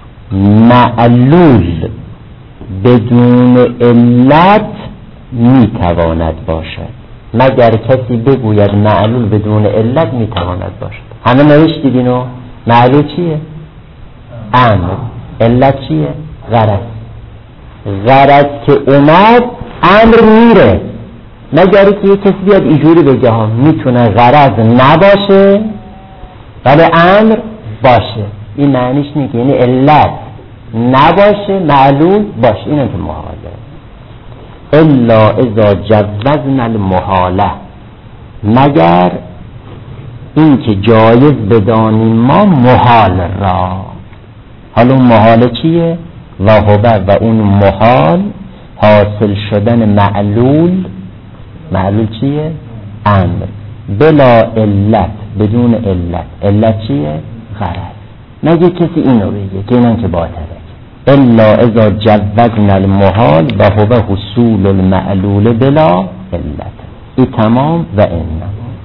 S1: معلول بدون علت می تواند باشد. مگر کسی بگوید معلول بدون علت می تواند باشد. همه نوشتید اینو؟ معلول چیه؟ امر. علت چیه؟ غرض. غرض که اومد امر میره. مگر که یه کسی بیاد اینجوری بگه ها میتونه غرض نباشه ولی امر باشه. این معنیش نیست، یعنی علت نباشه معلول باشه. اینه که محاله. الا اذا جوزنا المحاله، مگر این که جایز بدانیم ما محال را. حالا اون محال چیه؟ و هو، و اون محال حاصل شدن معلول. معلول چیه؟ امر بلا علت، بدون علت. علت چیه؟ غرض. مگه کسی اینو بگه که اینم که باطله. الا اذا جوزنا المحال و هو حصول المعلول بلا علت. این تمام و این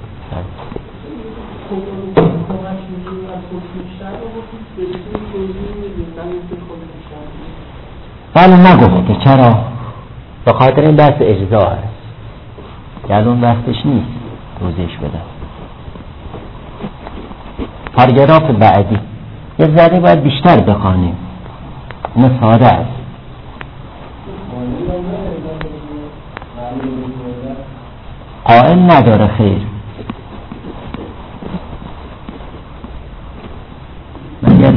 S1: ولی نگفته. چرا؟ به خاطر این بحث اجزا است، یعنی اون بحثش نیست. روزش بدم پاراگراف بعدی یه ذره باید بیشتر بخوانیم. این ساده است. قائل نداره. خیر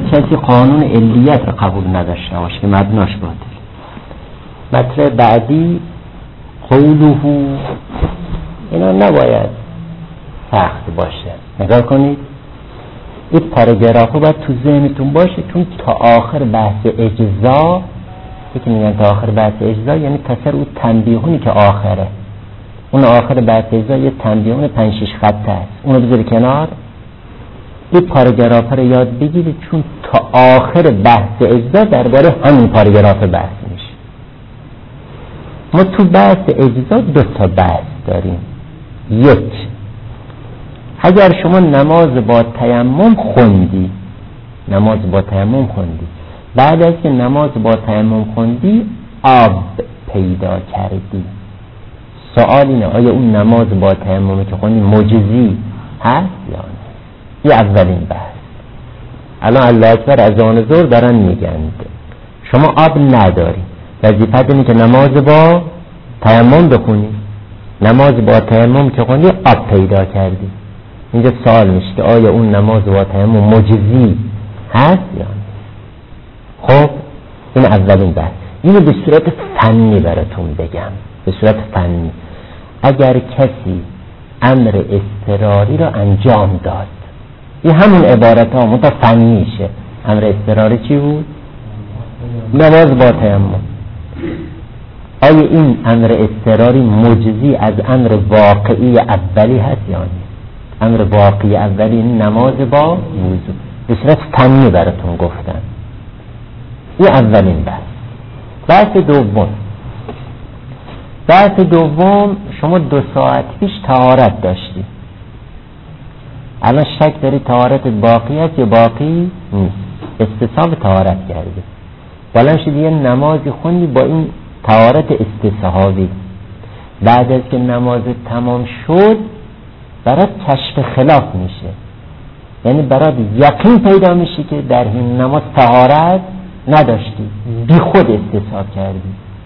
S1: کسی قانون علیت رو قبول نداشته باشه که مبناش باطل. مطلب بعدی قوله، اینا نباید سخت باشه. نگاه کنید این پاراگراف رو باید تو ذهنتون باشه، چون تا آخر بحث اجزا، یکی میگن تا آخر بحث اجزا یعنی تصر اون تنبیهونی که آخره، اون آخر بحث اجزا یه تنبیهون پنج شش خطه است، اونو بذاری کنار. این پاراگراف رو یاد بگیرید چون تا آخر بحث اجزا درباره همین پاراگراف بحث میشه. ما تو بحث اجزا دو تا بحث داریم. یک، اگر شما نماز با تیمم خوندی، نماز با تیمم خوندی، بعد از که نماز با تیمم خوندی آب پیدا کردی، سوال اینه آیا اون نماز با تیمم که خوندی مجزی هست یا نه؟ این اولین بحث. الان الله اکبر از آن ظهر دارن میگند شما آب نداری، وظیفت اینه که نماز با تیمم بخونی، نماز با تیمم که خوندی آب پیدا کردی. اینجا سوال میشه که آیا اون نماز با تیمم مجزی هست یا نه؟ خب این اولین بحث. اینو به صورت فنی براتون بگم، به صورت فنی. اگر کسی امر اضطراری رو انجام داد، این همون عبارت ها منتها فنیشه. امر اضطراری چی بود؟ نماز با تیمم. آیا این امر اضطراری مجزی از امر واقعی اولی هست یا نه؟ امر واقعی اولی نماز با وضو، به صورت فنی براتون گفتم. این اولین بحث. بحث دوم، بحث دوم شما دو ساعت پیش طهارت داشتی، الان شک داری طهارت باقی است یا باقی نیست، استصحاب طهارت کردی، بلند شدی یه نمازی خوندی با این طهارت استصحابی، بعد از که نماز تمام شد برات کشف خلاف میشه، یعنی برات یقین پیدا میشه که در این نماز طهارت نداشتی، بی خود استصحاب کردی،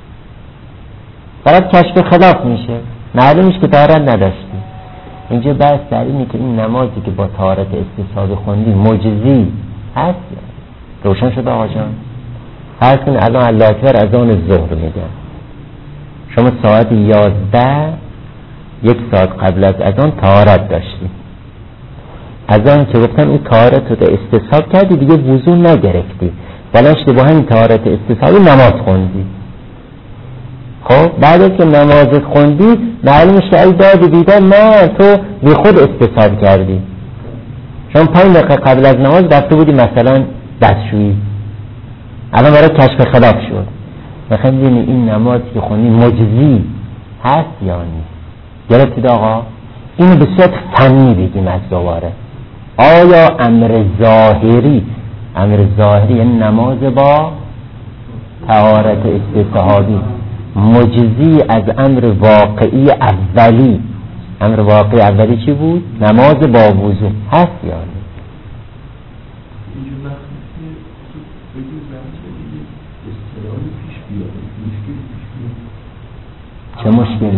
S1: برات کشف خلاف میشه، معلوم میشه که طهارت نداشتی. اینجا بحث در اینه که این نمازی که با طهارت استصحاب خوندی مجزی هست. روشن شده آقا جان؟ فرض کن الان الله اکبر از آن ظهر میگن، شما ساعت یازده یک ساعت قبل از اذان طهارت داشتی، از آن که گفتن اون طهارت رو استصحاب کردی دیگه وضو نگرفتی، بلند شدی با همین طهارت استصحابی نماز خوندی. خب بعد از که نمازت خوندی معلوم میشه ای دادی دیدن نه تو بی خود استصحاب کردی، شما پنج دقیقه قبل از نماز رفته بودی مثلا دستشویی، الان برای کشف خلاف شد. میخوایم ببینی این نمازی که خوندی مجزی هست یا نیست. گرفتید آقا؟ اینو به صورت فنی بگیم از دوباره. آیا امر ظاهری، امر ظاهری یعنی نماز با طهارت استصحابی مجزی از امر واقعی اولی، امر واقعی اولی چی بود؟ نماز با وضو هست یا نه؟ چه مشکلی؟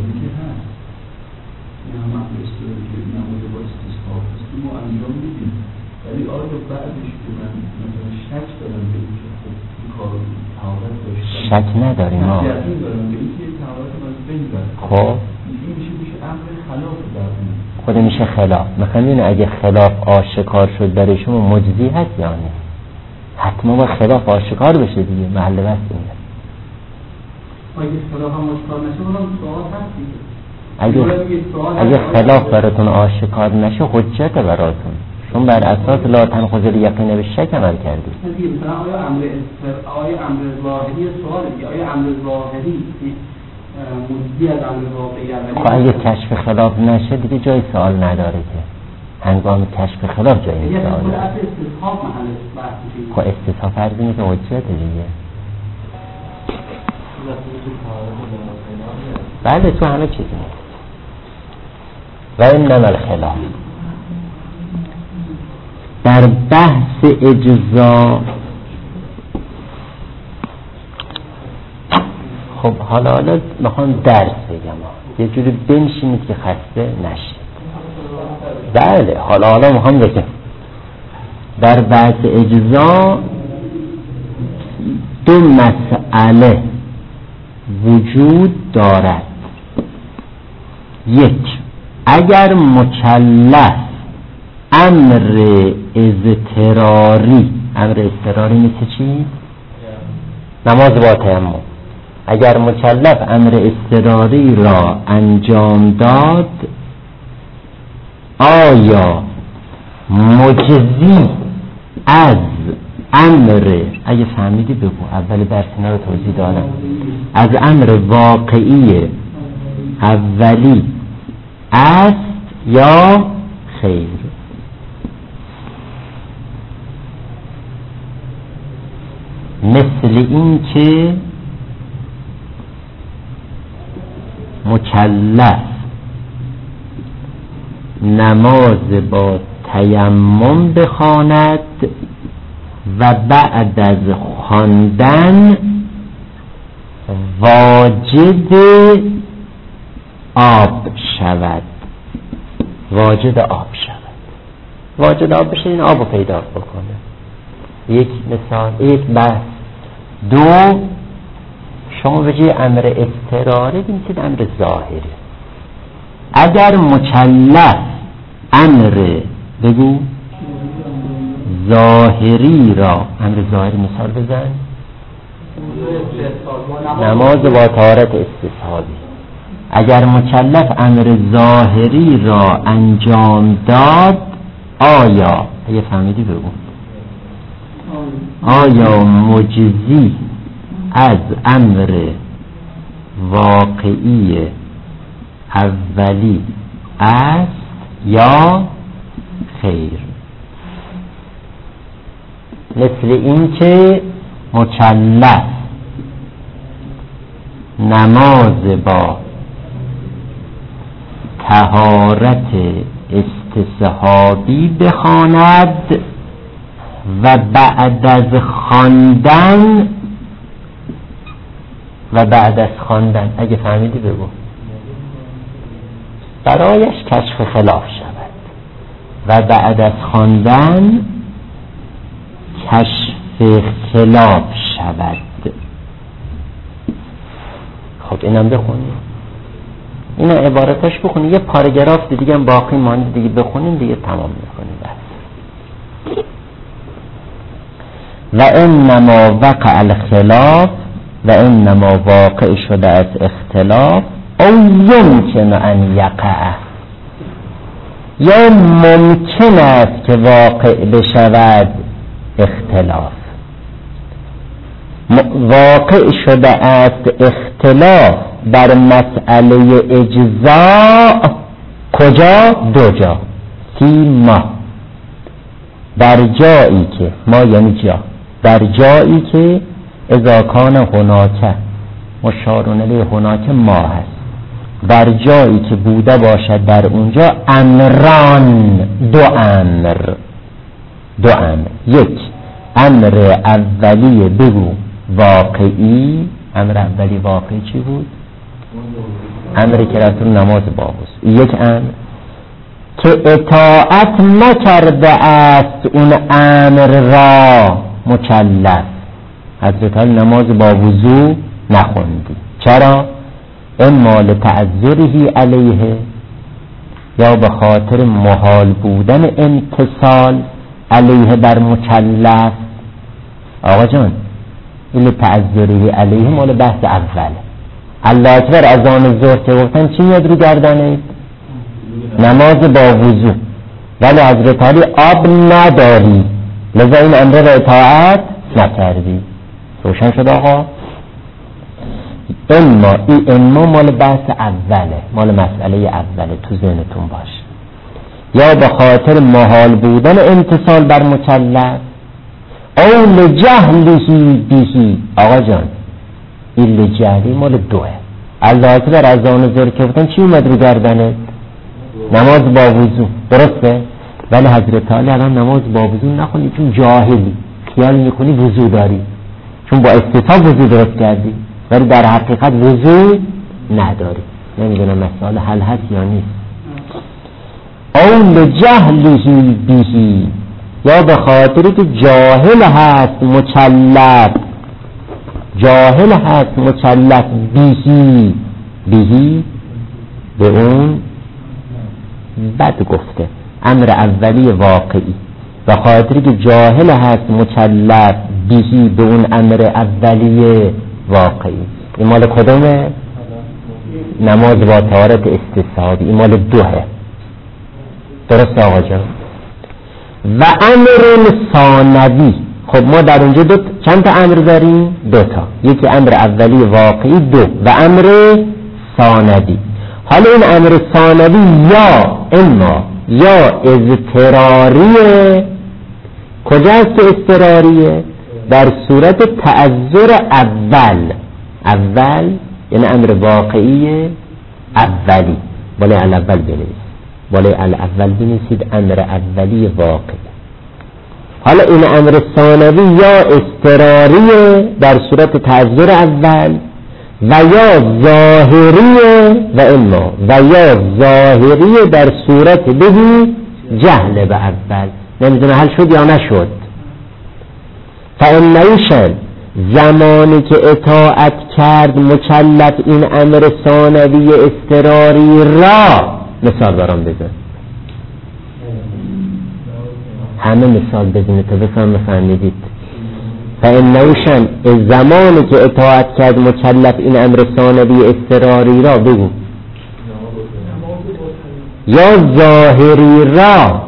S3: ولی آیا بعدش که من مثلا شک دارم به این که خب این کار رو طهارت داشتم،
S1: شک نداریم ما
S3: یقین دارم به این که طهارت من بگذارم،
S1: خب
S3: این میشه میشه امر خلاف در اون
S1: خود میشه خلاف. میخوام اگه خلاف آشکار شد برای شما مجزی هست یا نه؟ حتما با خلاف آشکار بشه دیگه، محل بس اینه.
S2: اگه خلاف هم آشکار نشه اونم سوال هست دیگه.
S1: اگه اگه خلاف براتون آشکار نشه حجت براتون، چون بر اساس لا تنقض الیقین به شک عمل کردید.
S2: مثلا آیا امر استر آیا امر ظاهری سواله، آیا امر ظاهری مجزی از امر واقعی اولی؟
S1: خب اگه کشف خلاف نشه دیگه جای سوال نداره که، هنگام کشف خلاف جای این سوال
S2: نداره. استصحاب محل بحث.
S1: خب استصحاب فرض اینه که حجت دیگه. بله تو همه چیزی نیست. و این نمال خلاف در بحث اجزا. خب حالا حالا میخوام درس بگم، یه جوری بنشینید که خسته نشید. بله حالا حالا میخوام بگم در بحث اجزا دو مسئله وجود دارد. یک، اگر مکلف امر اضطراری، امر اضطراری مثل چی؟ نماز با تیمم. اگر مکلف امر اضطراری را انجام داد، آیا مجزی از امر، اگه فهمیدی بگو، اول درس اینا رو توضیح دادم، از امر واقعی اولی است یا خیر؟ مثل این که مکلف نماز با تیمم بخواند و بعد از خواندن واجد آب شود. واجد آب شود. واجد آب بشه، این آب رو پیدا بکنه. یک مثال، یک بحث. دو، شما به جای امر اضطراری بینید امر ظاهری. اگر مکلف امر بگو ظاهری را، امر ظاهری مثال بزن، نماز با طهارت استصحابی، اگر مکلف امر ظاهری را انجام داد، آیا، اگه فهمیدی بگو، آیا مجزی از امر واقعی اولی است یا خیر؟ مثل این که مکلف نماز با طهارت استصحابی بخواند و بعد از خواندن و بعد از خواندن، اگه فهمیدی بگو، برایش کشف خلاف شود و بعد از خواندن کشف خلاف شود. خب اینم بخونیم، اینا عبارتاش بخونیم، یه پاراگراف دیگه هم باقی مانده دیگه بخونیم دیگه تمام میکنیم بس. و انما وقع الخلاف، و انما واقع شده از اختلاف، او یمکن ان یقع، یا ممکن است که واقع بشود اختلاف. واقع شده است اختلاف در مسئله اجزاء کجا؟ دو جا. فی ما، در جایی که، ما یعنی جا، در جایی که اذا کان هناک، مشارون الیه هناک ما هست، در جایی که بوده باشد در اونجا امران، دو امر، دو امر. یک، امر اولی بگو واقعی، امر اولی واقعی چی بود؟ امری که رسول نماز بابوس. یک امر که اطاعت نکرده است اون امر را مکلف. حضرت علی نماز با وضو نخوندی، چرا؟ اما لتعذره علیه، یا به خاطر محال بودن امتصال علیه بر مکلف. آقا جان این لتعذره علیه مال بحث اول. الله اکبر از آن ظهر که گفتن چی میاد رو گردنه؟ نماز با وضو، ولی حضرت علی آب نداری، لذا این امر را اطاعت نکردی. روشن شد آقا؟ اما این اما مال بحث اوله، مال مسئله اوله، تو ذهنتون باش. یا به خاطر محال بودن امتصال بر مکلف، او لجهله بهی. آقا جان این لجهلی مال دوه. الله اکبر از آن ظهر که گفتن چی اومد رو گردنه؟ نماز با وضو، درسته؟ ولی حضرت علی الان نماز با وضو نخونی چون جاهلی، خیال میکنی وضو داری، چون با استطاع وضو درست کردی ولی در حقیقت وضو نداری. نمیدونم مسئله حل هست یا نیست. او لجهله بهی، یا به خاطری که جاهل هست مکلف، جاهل هست مکلف بیهی، بیهی به اون بد گفته امر اولی واقعی، به خاطری که جاهل هست مکلف بیهی به اون امر اولی واقعی. این مال کدومه؟ نماز با طهارت استصحابی، این مال دوه. درست آقا جان؟ و امر ثانوی، خب ما در اونجا دو چند تا امر داریم؟ دو تا، یکی امر اولی واقعی، دو و امر ثانوی. حالا این امر ثانوی یا اما یا اضطراریه. کجاست که اضطراریه؟ در صورت تعذر اول، اول یعنی امر واقعی اولی، بالای الاول بنویسید، بالای الاول بنویسید امر اولی واقعی. حالا این امر ثانوی یا اضطراریه در صورت تعذر اول و یا ظاهریه و اما و یا ظاهریه در صورت بهی جهل به اول. نمیدونه حل شد یا نشد. فانیشن زمانی که اطاعت کرد مکلف این امر ثانوی اضطراری را، مثال برام بزن، همه مثال بزنید تا بفهم فهمیدید. فانیشن زمانی که اطاعت کرد مکلف این امر ثانوی اضطراری را، بگو یا ظاهری را،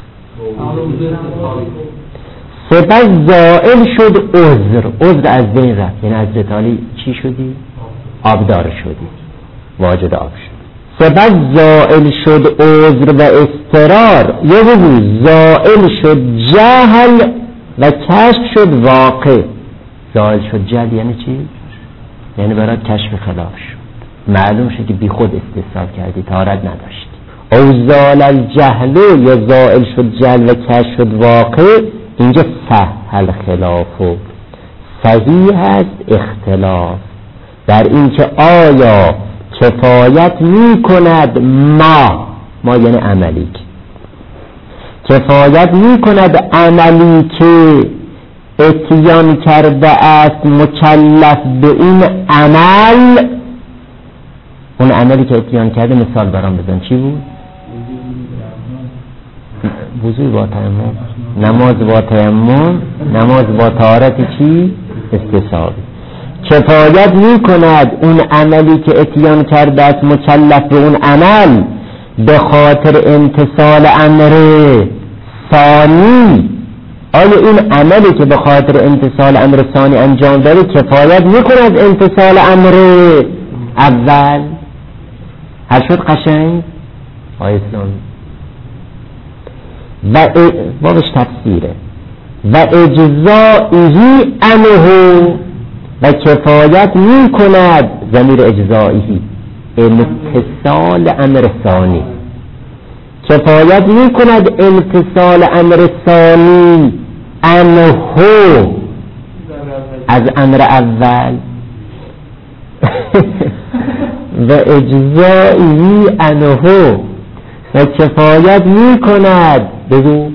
S1: سپس زائل شد عذر، عذر از بین رفت، یعنی از زتالی چی شدی؟ آبدار شدی، واجد آب شد. سپس زائل شد عذر و اضطرار، یا بگو زائل شد جهل و کشف شد واقع. زائل شد جهل یعنی چی؟ یعنی برای کشف خلاف شد، معلوم شد که بی خود استصحاب کردی، طهارت نداشتی. او زال الجهل یا زائل شد جهل و کشف شد واقع. اینجا سهل خلافو صحیح هست اختلاف در این که آیا کفایت می کند ما ما یعنی عملی، کفایت می کند عملی که اتیان کرده است مکلف به این عمل. اون عملی که اتیان کرده مثال برام بزن، چی بود؟ وضوء با تیمم، نماز با تیمم، نماز با طهارت چی؟ استصحابی. کفایت می کند اون عملی که اتیان کرده است مکلف به اون عمل به خاطر امتثال امر ثانی. آیا این عملی که به خاطر امتثال امر ثانی انجام داره کفایت می کند امتثال امر اول؟ هر شد قشنگ؟ آی اسلام و بابش تفسیره. و اجزائیهی انه و کفایت می کند ضمیر اجزائیهی امتصال امر ثانی، کفایت می کند امتصال امر ثانی انه از امر اول و اجزائیهی انه و کفایت می کند. بگو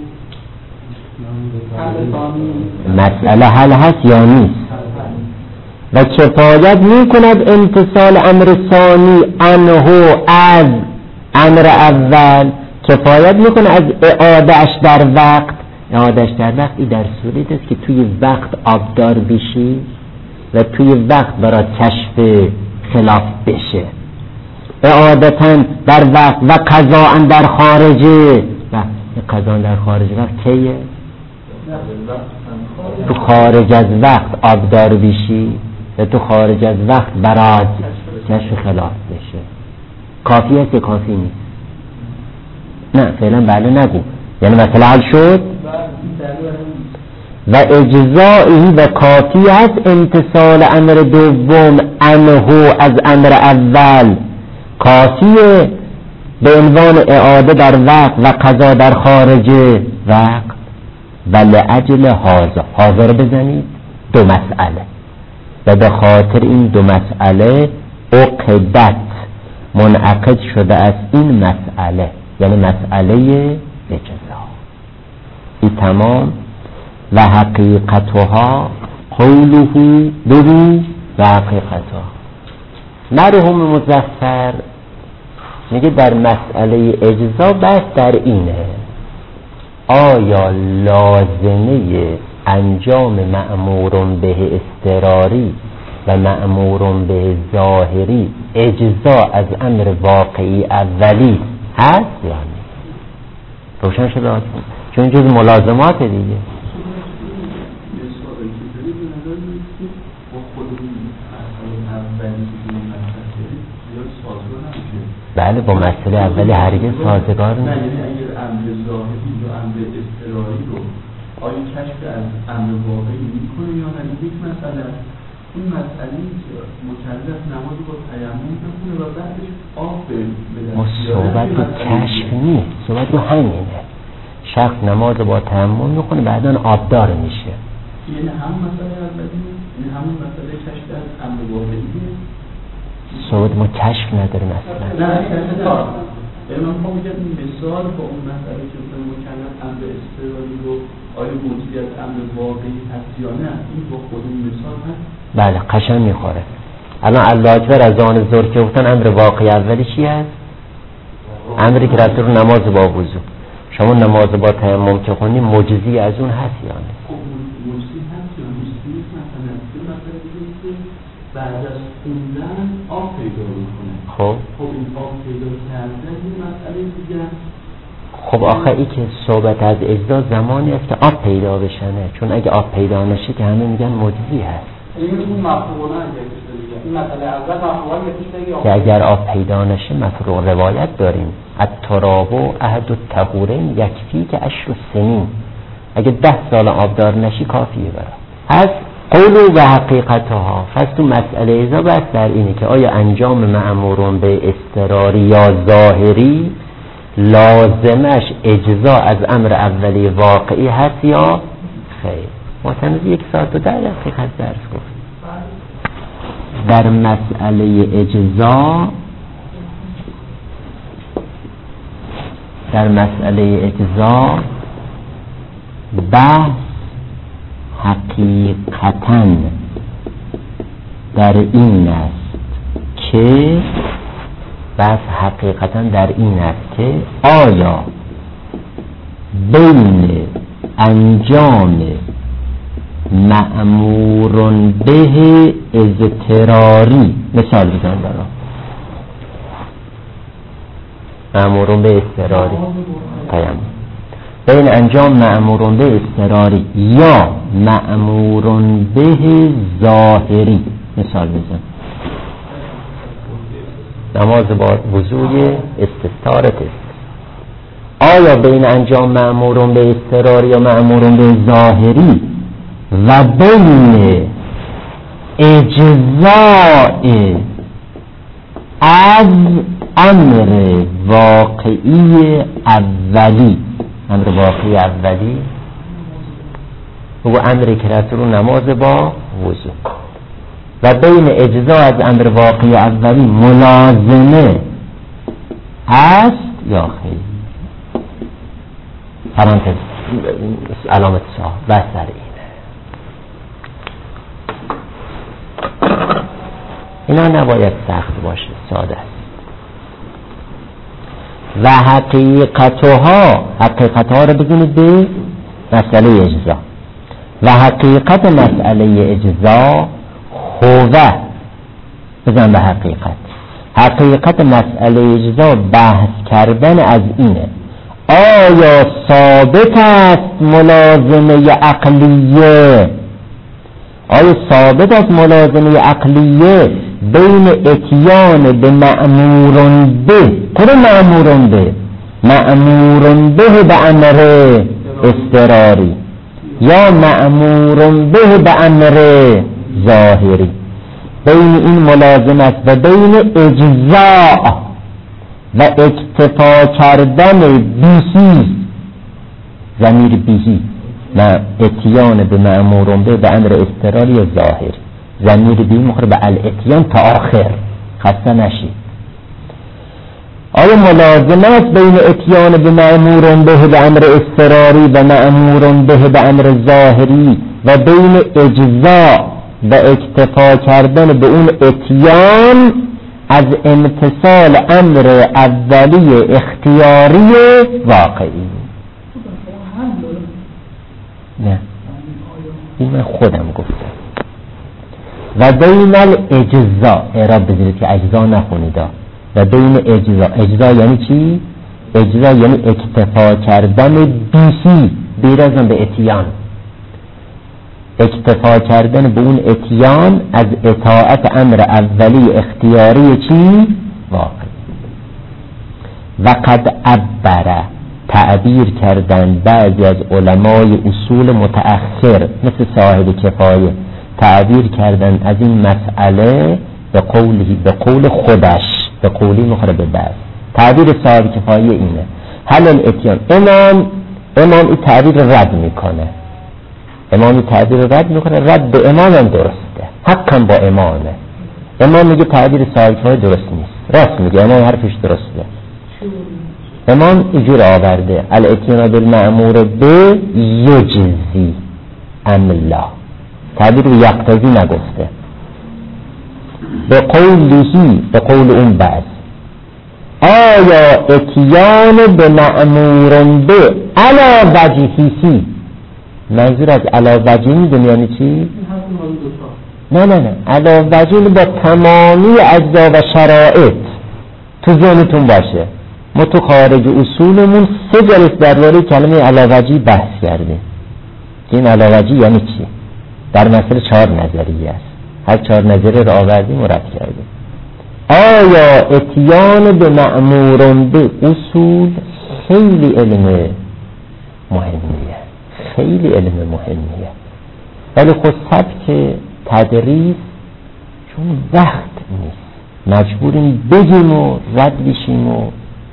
S1: مسئله حل هست یا نیست؟ و کفایت می کند امتصال امر ثانی انه از امر اول، کفایت می کند از اعادهش در وقت. اعادهش در وقت ای در صورت است که توی وقت آبدار بشی و توی وقت برای کشف خلاف بشه. اعادتاً در وقت و قضاء در خارجه. و قضاء در خارج وقت کیه؟ تو خارج از وقت آبدار بشی و تو خارج از وقت برای کشف خلاف بشه. کافی است یا کافی نیست؟ نه فعلا بله نگو، یعنی مثلا حل شد. و اجزایی و کافی است امتصال امر دوم انه از امر اول، کافیه به عنوان اعاده در وقت و قضا در خارج وقت. و لأجل حاضر، حاضر بزنید دو مسئله، و به خاطر این دو مسئله عقدت منعقد شده از این مسئله، یعنی مسئله اجزا. تمام و حقیقتها قوله بگو و حقیقتها. مرحوم مظفر میگه در مسئله اجزا بحث در اینه آیا لازمه انجام مأمور به اضطراری و مأمور به ظاهری اجزا از امر واقعی اولی هست یا نه؟ روشن شده هست چون جز ملازمات دیگه. بله با مسئله اولی هرگز سازگار
S3: نه. یعنی اگر امر ظاهری یا امر اضطراری رو آیا کشف از امر واقعی میکنه یا نه؟ یک مسئله این مسئله که مکلف نماز با تیمم بخونه و بعدش آب بده.
S1: ما صحبت رو کشف نیست، صحبت رو همینه. شخص نماز با تیمم میخونه بعداً آبدار میشه.
S3: یعنی همون مسئله اولی، یعنی همون مسئله کشف از امر واقعیه.
S1: صحبت ما کشف نداره مثلا.
S3: نه کشف نداره. یعنی من میگم مثال با اون مسئله که اون مکلف امر اضطراری رو آیا موجودی از امر واقعی هست یا نه؟ این با خود اون مثال هست؟
S1: بله قشنگ میخوره. الان الله اکبر از آن ظهر که گفتن امر واقعی اولی چی هست؟ امری که رفته رو نماز با وضو. شما نماز با تیمم که خونی معجزی از اون هست یا نه؟
S3: معجزی هست یا نیست؟ مثلا مثلا که بعد از خوندن آب پیدا میکنه.
S1: خب
S3: خب این آب پیدا کردن این مسئله دیگه.
S1: خب آخه ای که صحبت از اجزا زمانی است که آب پیدا بشنه، چون اگه آب پیدا نشه که همه میگن معجزی هست.
S2: این اون مفهومونه دیگه. این مسئله اول مفهومه میشه
S1: که اگر آب پیدا نشه مفروع روایت داریم التراب و احد الطهورین یکفی که عشر سنین، اگه ده سال آبدار نشی کافیه برای هست. قولو و حقیقتها. پس تو مسئله ایزا بس در اینه که آیا انجام مأمورون به اضطراری یا ظاهری لازمش اجزا از امر اولی واقعی هست یا خیر. ما تنظیم یک ساعت و ده دقیقه درس گفت. در مسئله اجزا در مسئله اجزا بحث حقیقتاً در این است که بحث حقیقتاً در این است که آیا بین انجام مأمور به اضطراری، مثال بزن برام، مأمور به اضطراری قیم بین انجام مأمور به اضطراری یا مأمور به ظاهری، مثال بزن. نماز با وضوی استستار تست، آیا بین انجام مأمور به اضطراری یا مأمور به ظاهری و بین اجزاء از امر واقعی اولی، امر واقعی اولی و امری که رفت رو نماز با وضو، و بین اجزاء از امر واقعی اولی ملازمه است یا خیر. پرانتز علامت سا و سر اینه. اینا نباید سخت باشه، ساده است. و حقیقتها، حقیقتها رو بگونید به مسئله اجزا. و حقیقت مسئله اجزا خوبه، بزن به حقیقت. حقیقت مسئله اجزا بحث کردن از اینه آیا ثابت است ملازمه عقلیه، آیا ثابت است ملازمه عقلیه بین اتیان به مأمور به، کدوم مأمور به؟ مأمور به به امر اضطراری یا مأمور به به امر ظاهری. بین این ملازمت و بین اجزاء و اکتفا کردن بیهی، ضمیر بیهی و اتیان به مأمور به به امر اضطراری یا ظاهری، ضمیر بیهی مخور به الاتیان تا آخر، خسته نشید. آیا ملازمه است بین اتیان به مأمور به به امر اضطراری و مأمور به به امر ظاهری و بین اجزا و اکتفا کردن به اون اتیان از امتصال امر اولی اختیاری واقعی؟ نه، این من خودم گفتم. و بین الاجزا، اعراب بذارید که اجزا نخونیدا، و بین اجزا، اجزا یعنی چی؟ اجزا یعنی اکتفا کردن بیهی بیرازم به اتیان، اکتفا کردن به اون اتیان از اطاعت امر اولی اختیاری چی؟ واقعی. و قد عبر، تعبیر کردن بعضی از علمای اصول متأخر مثل صاحب کفایه، تعبیر کردن از این مسئله به قولی، به قول خودش، به قولی مخرب به بس. تعبیر صاحب کفایه اینه، هل الاتیان. امام امام این تعبیر رد میکنه، امام این تعبیر رد میکنه، رد به امام هم درسته، حقا با امامه. امام میگه تعبیر صاحب کفایه درست نیست، راست میگه، امام حرفش درسته. امام اینجور آورده الاتیان بالمأمور به یجزی املا، تعبیر یقتضی نگفته، به قولی، به قول اون بعض. آیا اتیان به مأمور به علا وجهیسی، منظور از علا وجهی میدونی یعنی چی؟ نه نه نه، علا وجهی با تمامی اجزا و شرایط تو ذهنتون باشه. ما تو خارج اصولمون سه جلسه درباره کلمه علا وجهی بحث کردیم. این علا وجهی یعنی چی؟ در مسئله چهار نظریه است، هر چهار نظریه رو آوردیم و رد کردیم. آیا اتیان به مأمور به اصول خیلی علم مهمیه، خیلی علم مهمیه، ولی خود سبک تدریس چون وقت نیست مجبوریم بگیم و رد بشیم و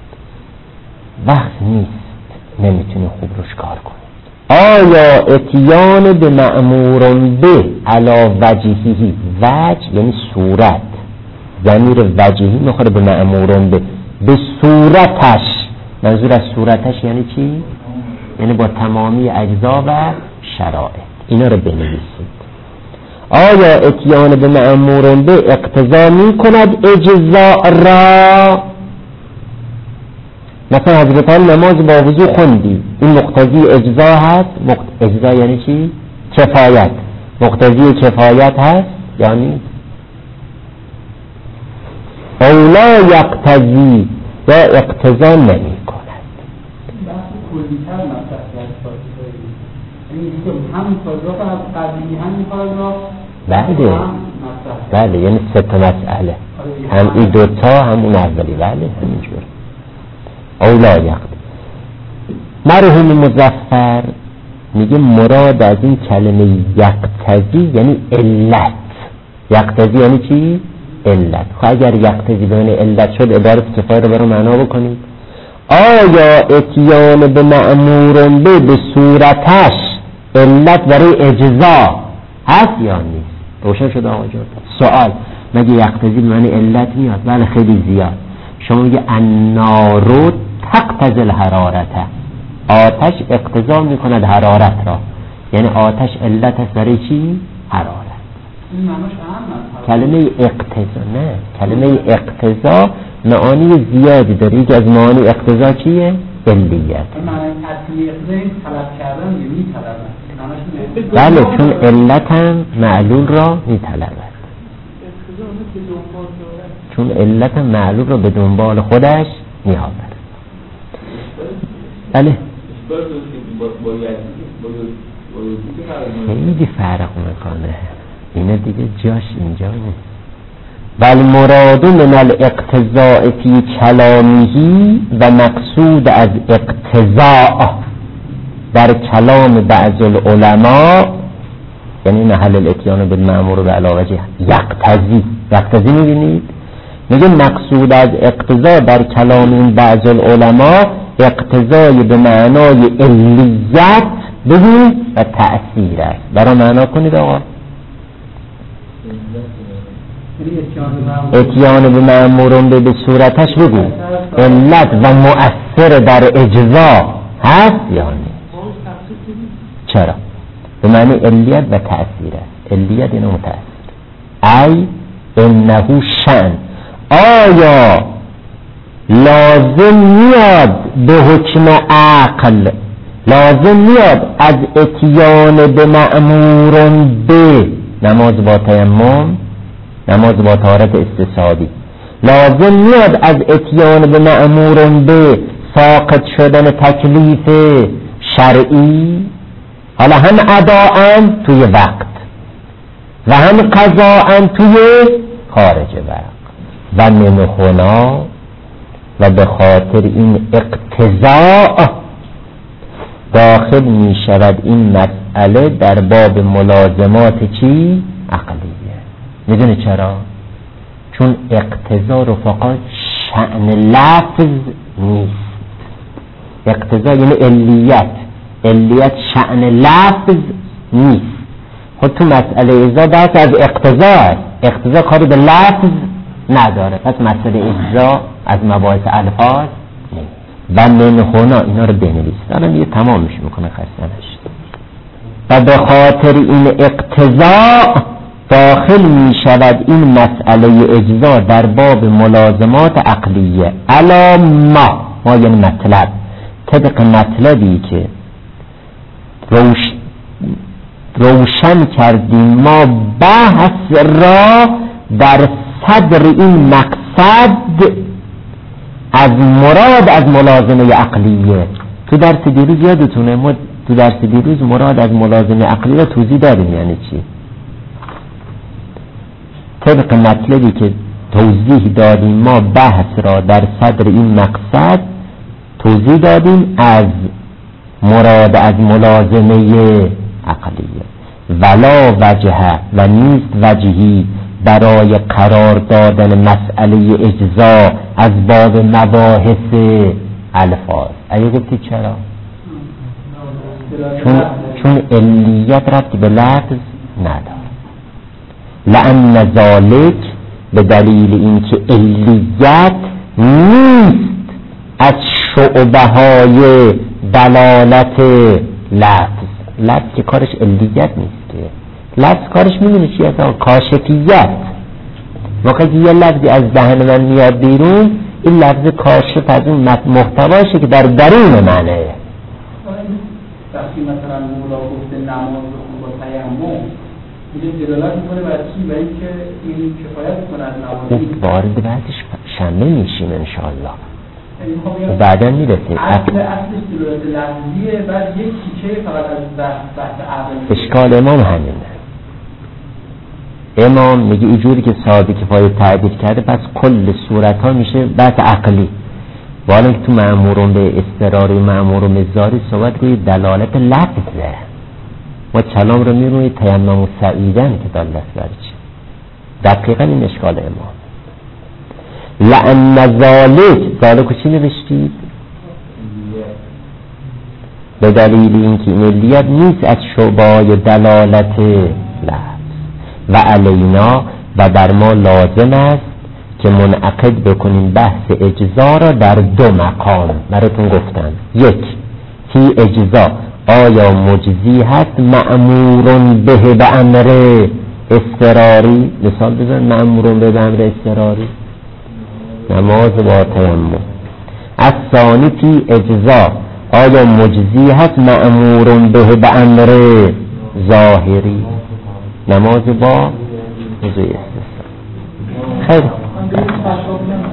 S1: وقت نیست، نمیتونیم خوب روش کار کنیم. آیا اتیان به مأمور به علا وجهی، وجه یعنی صورت، ضمیر وجهی میخوره به مأمور به، به صورتش، منظور از صورتش یعنی چی؟ یعنی با تمامی اجزا و شرایط. اینا رو بنویسید. آیا اتیان به مأمور به اقتضا میکند اجزاء را؟ مثلا حضرتان نماز با وضو خوندی، این مقتضی اجزا هست؟ مقت... اجزا یعنی چی؟ کفایت. مقتضی کفایت هست یعنی اولا یقتضی و اقتضا نمی کند.
S2: بحث کلی‌تر مطرح کرد فارسی، یعنی هم پاراگراف قبلی هم پاراگراف
S1: بله بله، یعنی سه تا مسئله، هم این دوتا هم اون اولی، بله همینجور. اولا یقت. مرحوم مظفر میگه مراد از این کلمه یقتضی یعنی علت. یقتضی یعنی چی؟ علت. خب اگر یقتضی بین علت شد عبارت کفایه رو برای معنا بکنید. آیا اتیان به مأمور به به صورتش علت برای اجزا هست یا نیست؟ روشن شد آقا جان؟ سوال، مگه یقتضی به معنی علت میاد؟ بله خیلی زیاد. شما میگه النار تقتضی الحرارت، آتش اقتضا میکند حرارت را، یعنی آتش علت است برای چی؟ حرارت.
S2: این معناش اهم است.
S1: کلمه اقتضا نه، کلمه اقتضا معانی زیادی داره. یکی از معانی اقتضا چیه؟ علیت.
S2: معنی اصلی اقتضا طلب کردن میطلبه.
S1: بله، چون علت هم معلول را میطلبد، چون علت هم معلول را به دنبال خودش میآورد. بله خیلی فرق میکنه، اینه دیگه جاش اینجا نیست. بل مراد من الاقتضاء فی کلامه و مقصود از اقتضاء در کلام بعض العلماء، یعنی محل الاتیان بالمأمور به علی وجه یقتضی. یقتضی میبینید میگه مقصود از اقتضا در کلام این بعض العلماء اقتضای به معنای علیت ببین و تأثیر است. برای معنا کنید آقا. اتیان به مأمورون به به صورتش بگو علت و مؤثر در اجزا هست یا نه؟ چرا؟ به معنی علیت و تأثیر است. علیت اینو متأثر ای انه شأن. آیا لازم میاد به حکم عقل، لازم میاد از اتیان به مأمورون به نماز با تیمم، نماز با طهارت استصحابی، لازم میاد از اتیان به مأمورون به ساقط شدن تکلیف شرعی، حالا هم اداءن توی وقت و هم قضاءن توی خارج وقت. و من هنا و به خاطر این اقتضاء داخل می شود این مسئله در باب ملازمات چی؟ عقلیه. میدونی چرا؟ چون اقتضا رفقا شأن لفظ نیست. اقتضا یعنی علیت، علیت شأن لفظ نیست. خود تو مسئله اجزا بحث از اقتضا است، اقتضا کاری به لفظ نداره، پس مسئله اجزا از مباحث الفاظ نیست. و من هنا اینا رو بنویس، دارم یه تمامش میکنه خسته نشید. و به خاطر این اقتضا داخل می شود این مسئله اجزا در باب ملازمات عقلیه. الا ما ما یعنی مطلب، طبق مطلبی که روش روشن کردیم ما بحث را در صدر این مقصد از مراد از ملازمه عقلیه. تو درس دیروز یادتونه ما تو درس دیروز مراد از ملازمه عقلیه توضیح دادیم یعنی چی. طبق مطلبی که توضیح دادیم ما بحث را در صدر این مقصد توضیح دادیم از مراد از ملازمه عقلیه. ولا وجه و نیست وجهی برای قرار دادن مسئله اجزا از باب مباحث الفاظ. اگه گفتی چرا؟ چون چون علیت ربطی به لفظ نداره. لأن ذالک به دلیل اینکه علیت نیست از شعبه های دلالت لفظ. لفظ که کارش علیت نیست که لفظ کارش میدونی چی اصلا؟ کاشفیت. موقعی که یه لفظی از دهن من میاد بیرون این لفظ کاشف از اون محتواشه که در درون منه.
S2: وقتی مثلا مولا گفته نماز بخون با تیمم میگه دلالت میکنه بر چی؟ برای اینکه این کفایت کنه از نماز. وارد بعدش
S1: شنبه میشیم انشالله و بعدا میرسیم.
S2: اصل اصلش دلالت لفظیه، بعد یک تیکه فقط از بحث عقل.
S1: اشکال امام همینه. امام میگه اینجوری که صاحب کفایت تعبیر کرده پس کل صورت ها میشه بحث عقلی. والا که تو مأمورون به اضطراری و مأمورون به ظاهری صحبت روی دلالت لفظه. ما کلام رو میروی تیمم و سعیدن که دلالت بر چی. دقیقا این اشکال امام. لأن ذالک ذالکو چی نوشتید؟ به دلیل اینکه این علیت نیست از شعبای دلالت لفظ و علینا و بر ما لازم است که منعقد بکنیم بحث اجزا را در دو مقام. براتون گفتم یک فی اجزا آیا مجزی هست مأمورون به به امر اضطراری. مثال بزن مأمورون به به امر اضطراری نماز با تیمم. از ثانی فی اجزا آیا مجزی هست مأمورون به به امر ظاهری نماز با وضوء استثناء. خیلی